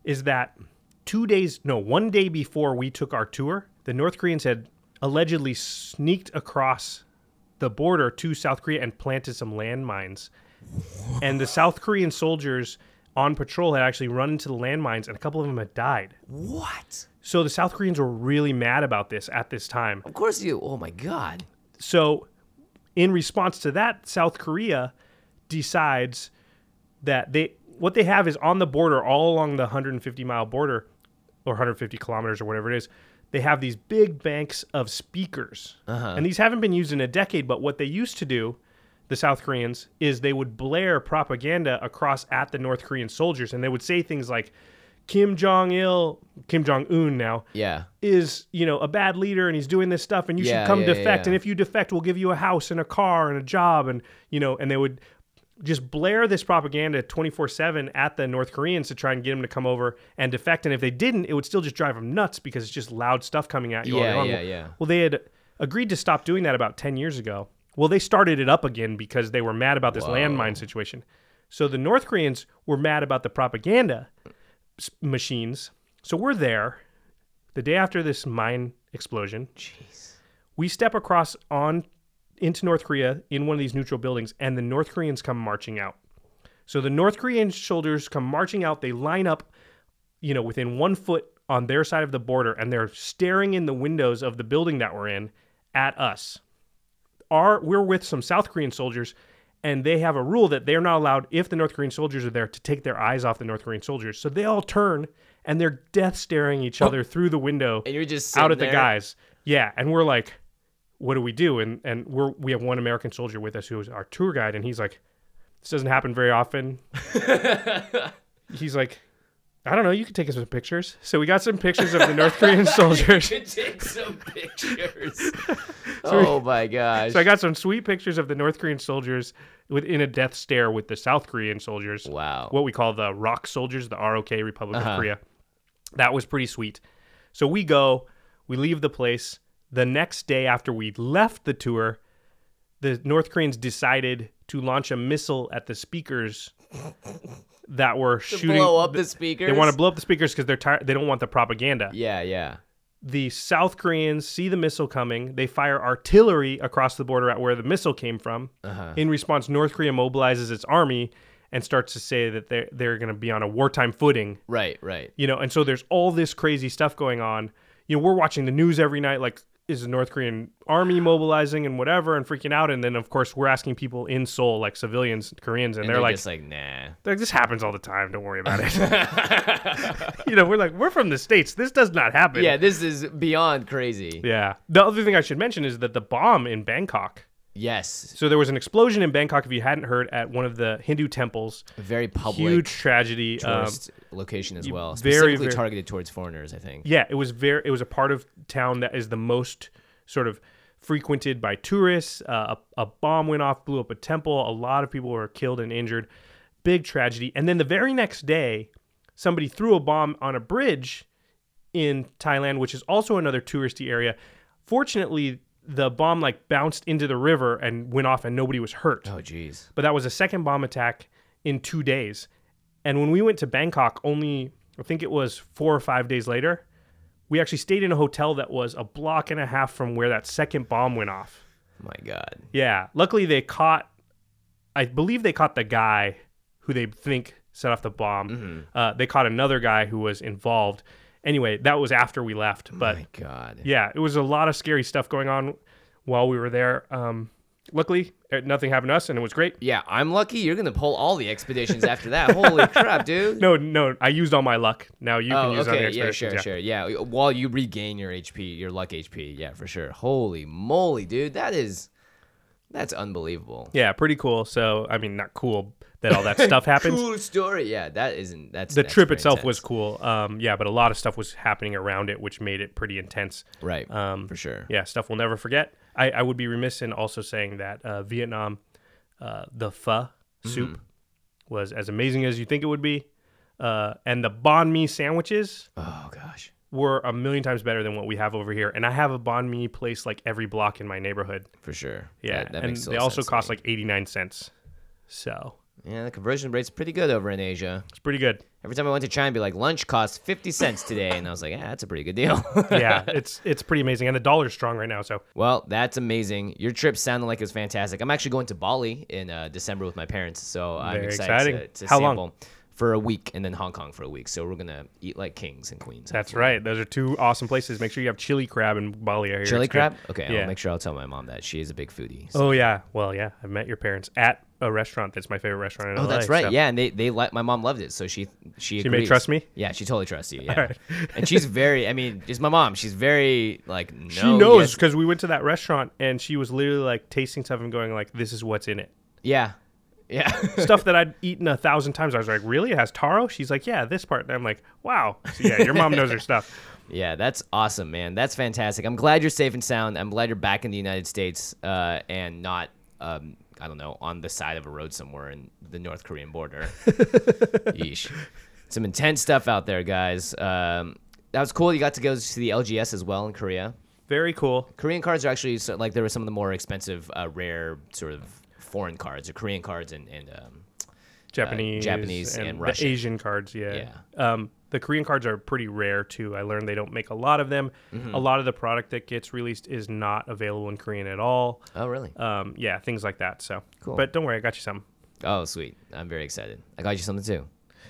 is that two days, no, one day before we took our tour, the North Koreans had allegedly sneaked across the border to South Korea and planted some landmines. And the South Korean soldiers on patrol had actually run into the landmines, and a couple of them had died.
What?
So the South Koreans were really mad about this at this time.
Of course you. Oh my God.
So in response to that, South Korea decides that they what they have is on the border, all along the one hundred fifty mile border, or one hundred fifty kilometers or whatever it is, they have these big banks of speakers.
Uh-huh.
And these haven't been used in a decade, but what they used to do, the South Koreans, is they would blare propaganda across at the North Korean soldiers, and they would say things like, Kim Jong-il, Kim Jong-un now,
Yeah.
is, you know, a bad leader, and he's doing this stuff, and you
Yeah,
should come
yeah, yeah,
defect,
yeah.
and if you defect, we'll give you a house and a car and a job, and, you know, and they would just blare this propaganda twenty-four seven at the North Koreans to try and get them to come over and defect, and if they didn't, it would still just drive them nuts because it's just loud stuff coming at you all day
Yeah,
long.
yeah, yeah.
Well, they had agreed to stop doing that about ten years ago. Well, they started it up again because they were mad about this
Whoa.
landmine situation. So the North Koreans were mad about the propaganda s- machines. So we're there the day after this mine explosion.
Jeez.
We step across on into North Korea in one of these neutral buildings, and the North Koreans come marching out. So the North Korean soldiers come marching out. They line up, you know, within one foot on their side of the border, and they're staring in the windows of the building that we're in at us. Our, we're with some South Korean soldiers, and they have a rule that they're not allowed, if the North Korean soldiers are there, to take their eyes off the North Korean soldiers. So they all turn, and they're death staring each other through the window
And you're just
out
sitting
at the
there?
guys. Yeah, and we're like, what do we do? And and we're we have one American soldier with us who is our tour guide, and he's like, this doesn't happen very often. He's like, I don't know, you can take us some pictures. So we got some pictures of the North Korean soldiers.
You could take some pictures. Oh my gosh.
So I got some sweet pictures of the North Korean soldiers within a death stare with the South Korean soldiers.
Wow.
What we call the R O K soldiers, the R O K, Republic
Uh-huh.
of Korea. That was pretty sweet. So we go, we leave the place. The next day after we left the tour, the North Koreans decided to launch a missile at the speakers that were
To
shooting.
blow up the speakers?
They want to blow up the speakers because they're tired. They don't want the propaganda.
Yeah, yeah.
The South Koreans see the missile coming. They fire artillery across the border at where the missile came from.
Uh-huh.
In response, North Korea mobilizes its army and starts to say that they're, they're going to be on a wartime footing.
Right, right.
You know, and so there's all this crazy stuff going on. You know, we're watching the news every night, like, is the North Korean army mobilizing and whatever and freaking out? And then, of course, we're asking people in Seoul, like civilians, Koreans, and,
And
they're, like,
just like, nah.
like, this happens all the time. Don't worry about it. You know, we're like, we're from the States. This does not happen.
Yeah, this is beyond crazy.
Yeah. The other thing I should mention is that the bomb in Bangkok.
Yes.
So there was an explosion in Bangkok, if you hadn't heard, at one of the Hindu temples.
A very public
Huge tragedy. Um,
tourist location as well.
very,
Specifically
very-
targeted towards foreigners, I think.
yeah, it was very. It was a part of town that is the most sort of frequented by tourists. Uh, a, a bomb went off, blew up a temple. A lot of people were killed and injured. Big tragedy. And then the very next day, somebody threw a bomb on a bridge in Thailand, which is also another touristy area. Fortunately, the bomb like bounced into the river and went off, and nobody was hurt.
Oh, jeez.
But that was a second bomb attack in two days. And when we went to Bangkok, only, I think it was four or five days later, we actually stayed in a hotel that was a block and a half from where that second bomb went off.
My God.
Yeah. Luckily, they caught, I believe they caught the guy who they think set off the bomb.
Mm-hmm.
Uh, they caught another guy who was involved. Anyway, that was after we left. But
My God.
yeah, it was a lot of scary stuff going on while we were there. Um, luckily, eh, nothing happened to us, and it was great.
Yeah, I'm lucky you're going to pull all the expeditions after that. Holy crap, dude.
No, no, I used all my luck. Now you can
Oh,
use it on the
okay. Yeah,
expeditions.
sure, sure. Yeah, while you regain your H P, your luck H P. Yeah, for sure. Holy moly, dude. That is, that's unbelievable.
Yeah, pretty cool. So, I mean, not cool that all that stuff happens.
Cool story. Yeah, that isn't, that's
The
that's
trip
pretty
itself
intense.
was cool. Um, yeah, but a lot of stuff was happening around it, which made it pretty intense.
Right,
Um,
for sure.
Yeah, stuff we'll never forget. I, I would be remiss in also saying that uh, Vietnam, uh, the pho soup
Mm-hmm.
was as amazing as you think it would be. Uh, and the banh mi sandwiches
Oh, gosh.
were a million times better than what we have over here. And I have a banh mi place like every block in my neighborhood.
For sure.
Yeah,
That, that
and
makes
they
total
also
sense to
cost
me.
like eighty-nine cents. So
Yeah, the conversion rate's pretty good over in Asia.
It's pretty good.
Every time I went to China, I'd be like, lunch costs fifty cents today. And I was like, yeah, that's a pretty good deal.
Yeah, it's it's pretty amazing. And the dollar's strong right now, so.
Well, that's amazing. Your trip sounded like it was fantastic. I'm actually going to Bali in uh, December with my parents, so I'm
Very
excited
exciting.
to, to
How
sample
long?
for a week, and then Hong Kong for a week. So we're going to eat like kings and queens.
That's
hopefully.
right. Those are two awesome places. Make sure you have chili crab in Bali. I hear
Chili
it's good.
crab? Okay,
Yeah.
I'll make sure I'll tell my mom that. She is a big foodie. So.
Oh, yeah. Well, yeah. I've met your parents at a restaurant that's my favorite restaurant in
Oh,
L A.
that's right.
so-
Yeah, and they they let my mom loved it, so she she
She may
agrees.
trust me?
Yeah, she totally trusts you. Yeah,
All right.
and she's very. I mean, just my mom. She's very like. No,
She knows
yes.
because we went to that restaurant and she was literally like tasting stuff and going like, this is what's in it.
Yeah, yeah.
Stuff that I'd eaten a thousand times. I was like, really? It has taro? She's like, yeah, this part. And I'm like, wow. So yeah, your mom knows her stuff.
Yeah, that's awesome, man. That's fantastic. I'm glad you're safe and sound. I'm glad you're back in the United States uh, and not, um, I don't know, on the side of a road somewhere in the North Korean border. Yeesh. Some intense stuff out there, guys. Um, that was cool. You got to go to the L G S as well in Korea.
Very cool.
Korean cards are actually, so, like, there were some of the more expensive, uh, rare sort of foreign cards, or Korean cards and, and um,
Japanese,
Japanese and Russian.
the Asian cards. Yeah.
Yeah.
Um, the Korean cards are pretty rare too. I learned they don't make a lot of them.
Mm-hmm.
A lot of the product that gets released is not available in Korean at all.
Oh, really?
Um, yeah, things like that. So,
Cool.
But don't worry, I got you some.
Oh, sweet. I'm very excited. I got you something, too.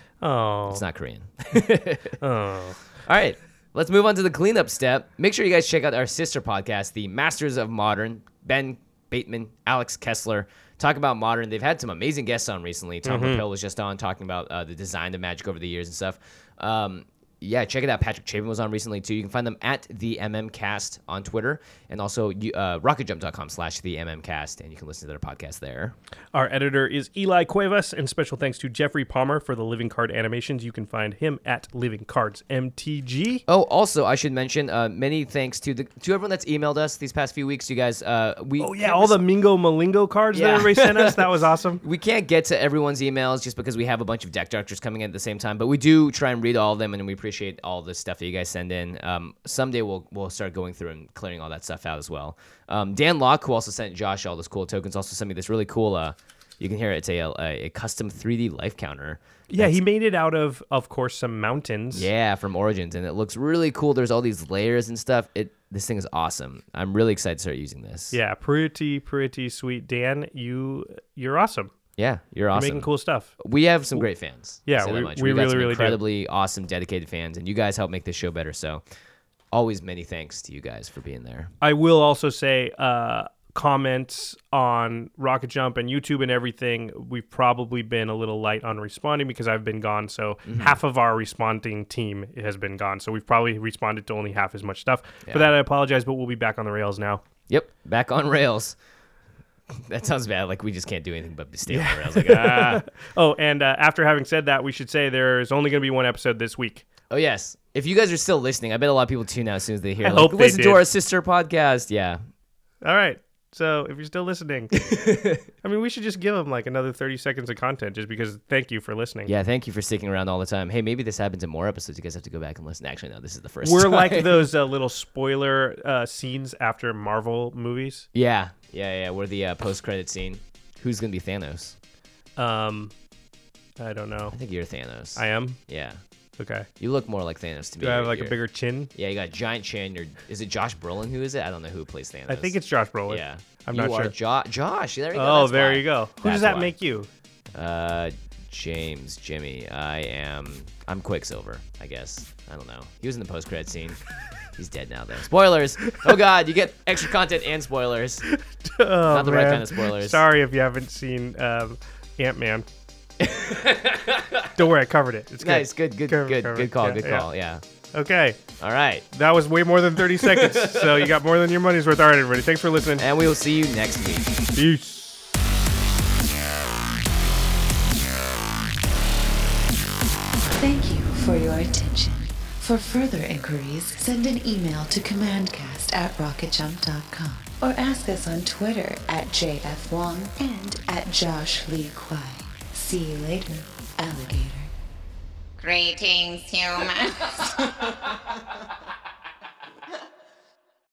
Oh,
It's not Korean.
oh,
All right, let's move on to the cleanup step. Make sure you guys check out our sister podcast, the Masters of Modern. Ben Bateman, Alex Kessler talk about modern. They've had some amazing guests on recently. Tom
Mm-hmm.
Rappel was just on talking about uh, the design of Magic over the years and stuff. Um, yeah, check it out. Patrick Chapin was on recently too. You can find them at the MMCast on Twitter, and also uh, rocketjump.com slash the MMCast, and you can listen to their podcast there.
Our editor is Eli Cuevas, and special thanks to Jeffrey Palmer for the Living Card animations. You can find him at Living Cards M T G.
Oh, also, I should mention uh, many thanks to the to everyone that's emailed us these past few weeks. You guys, uh, we
Oh yeah, all the Mingo Malingo cards
Yeah.
that everybody sent us. That was awesome.
We can't get to everyone's emails just because we have a bunch of deck directors coming in at the same time, but we do try and read all of them, and we appreciate all the stuff that you guys send in. Um, someday we'll we'll start going through and clearing all that stuff out as well. Um, Dan Locke, who also sent Josh all those cool tokens, also sent me this really cool. Uh, you can hear it. It's a, a, a custom three D life counter.
Yeah, he made it out of, of course, some mountains.
Yeah, from Origins, and it looks really cool. There's all these layers and stuff. It this thing is awesome. I'm really excited to start using this.
Yeah, pretty, pretty sweet. Dan, you, you're awesome.
Yeah, you're awesome.
You're making cool stuff.
We have some great fans.
Yeah,
I'll say that
we-
much.
we
We've got
really,
some
really do.
incredibly awesome, dedicated fans, and you guys help make this show better. So, always many thanks to you guys for being there.
I will also say, uh, comments on Rocket Jump and YouTube and everything, we've probably been a little light on responding because I've been gone. So
Mm-hmm.
half of our responding team has been gone. So we've probably responded to only half as much stuff.
Yeah.
For that, I apologize, but we'll be back on the rails now.
Yep, back on rails. That sounds bad. Like we just can't do anything but stay on the rails. Like ah.
Oh, and uh, after having said that, we should say there's only going to be one episode this week.
Oh yes. If you guys are still listening, I bet a lot of people tune out as soon as they hear.
I
like,
hope they
listen to
did.
our sister podcast. Yeah.
All right. So if you're still listening, I mean, we should just give them like another thirty seconds of content just because thank you for listening.
Yeah. Thank you for sticking around all the time. Hey, maybe this happens in more episodes. You guys have to go back and listen. Actually, no. This is the first.
We're
time.
like those uh, little spoiler uh, scenes after Marvel movies.
Yeah. Yeah. Yeah. We're the uh, post-credit scene. Who's gonna be Thanos?
Um, I don't know.
I think you're Thanos.
I am?
Yeah.
Okay.
You look more like Thanos to me.
Do I have
You're-
like a
you're-
bigger chin?
Yeah, you got a giant chin. You're, is it Josh Brolin? Who is it? I don't know who plays Thanos.
I think it's Josh Brolin.
Yeah.
I'm
you
not
are
sure.
Jo- Josh. There you go.
Oh,
That's
there
why.
you go. Who
That's
does that
why.
make you?
Uh, James, Jimmy. I am. I'm Quicksilver. I guess. I don't know. He was in the post-credit scene. He's dead now, though. Spoilers. Oh God, you get extra content and spoilers.
Oh,
Not the right
man.
kind of spoilers.
Sorry if you haven't seen um, Ant-Man. Don't worry, I covered it. It's good.
Nice. Good. Good.
Covered,
Good.
covered.
Good call.
Yeah,
Good
yeah.
call. Yeah.
Okay.
All right.
That was way more than thirty seconds. So you got more than your money's worth. All right, everybody. Thanks for listening.
And we will see you next week.
Peace.
Thank you for your attention. For further inquiries, send an email to commandcast at rocketjump dot com or ask us on Twitter at J F Wong and at Josh Lee Kwai. See you later, alligator.
Greetings, humans.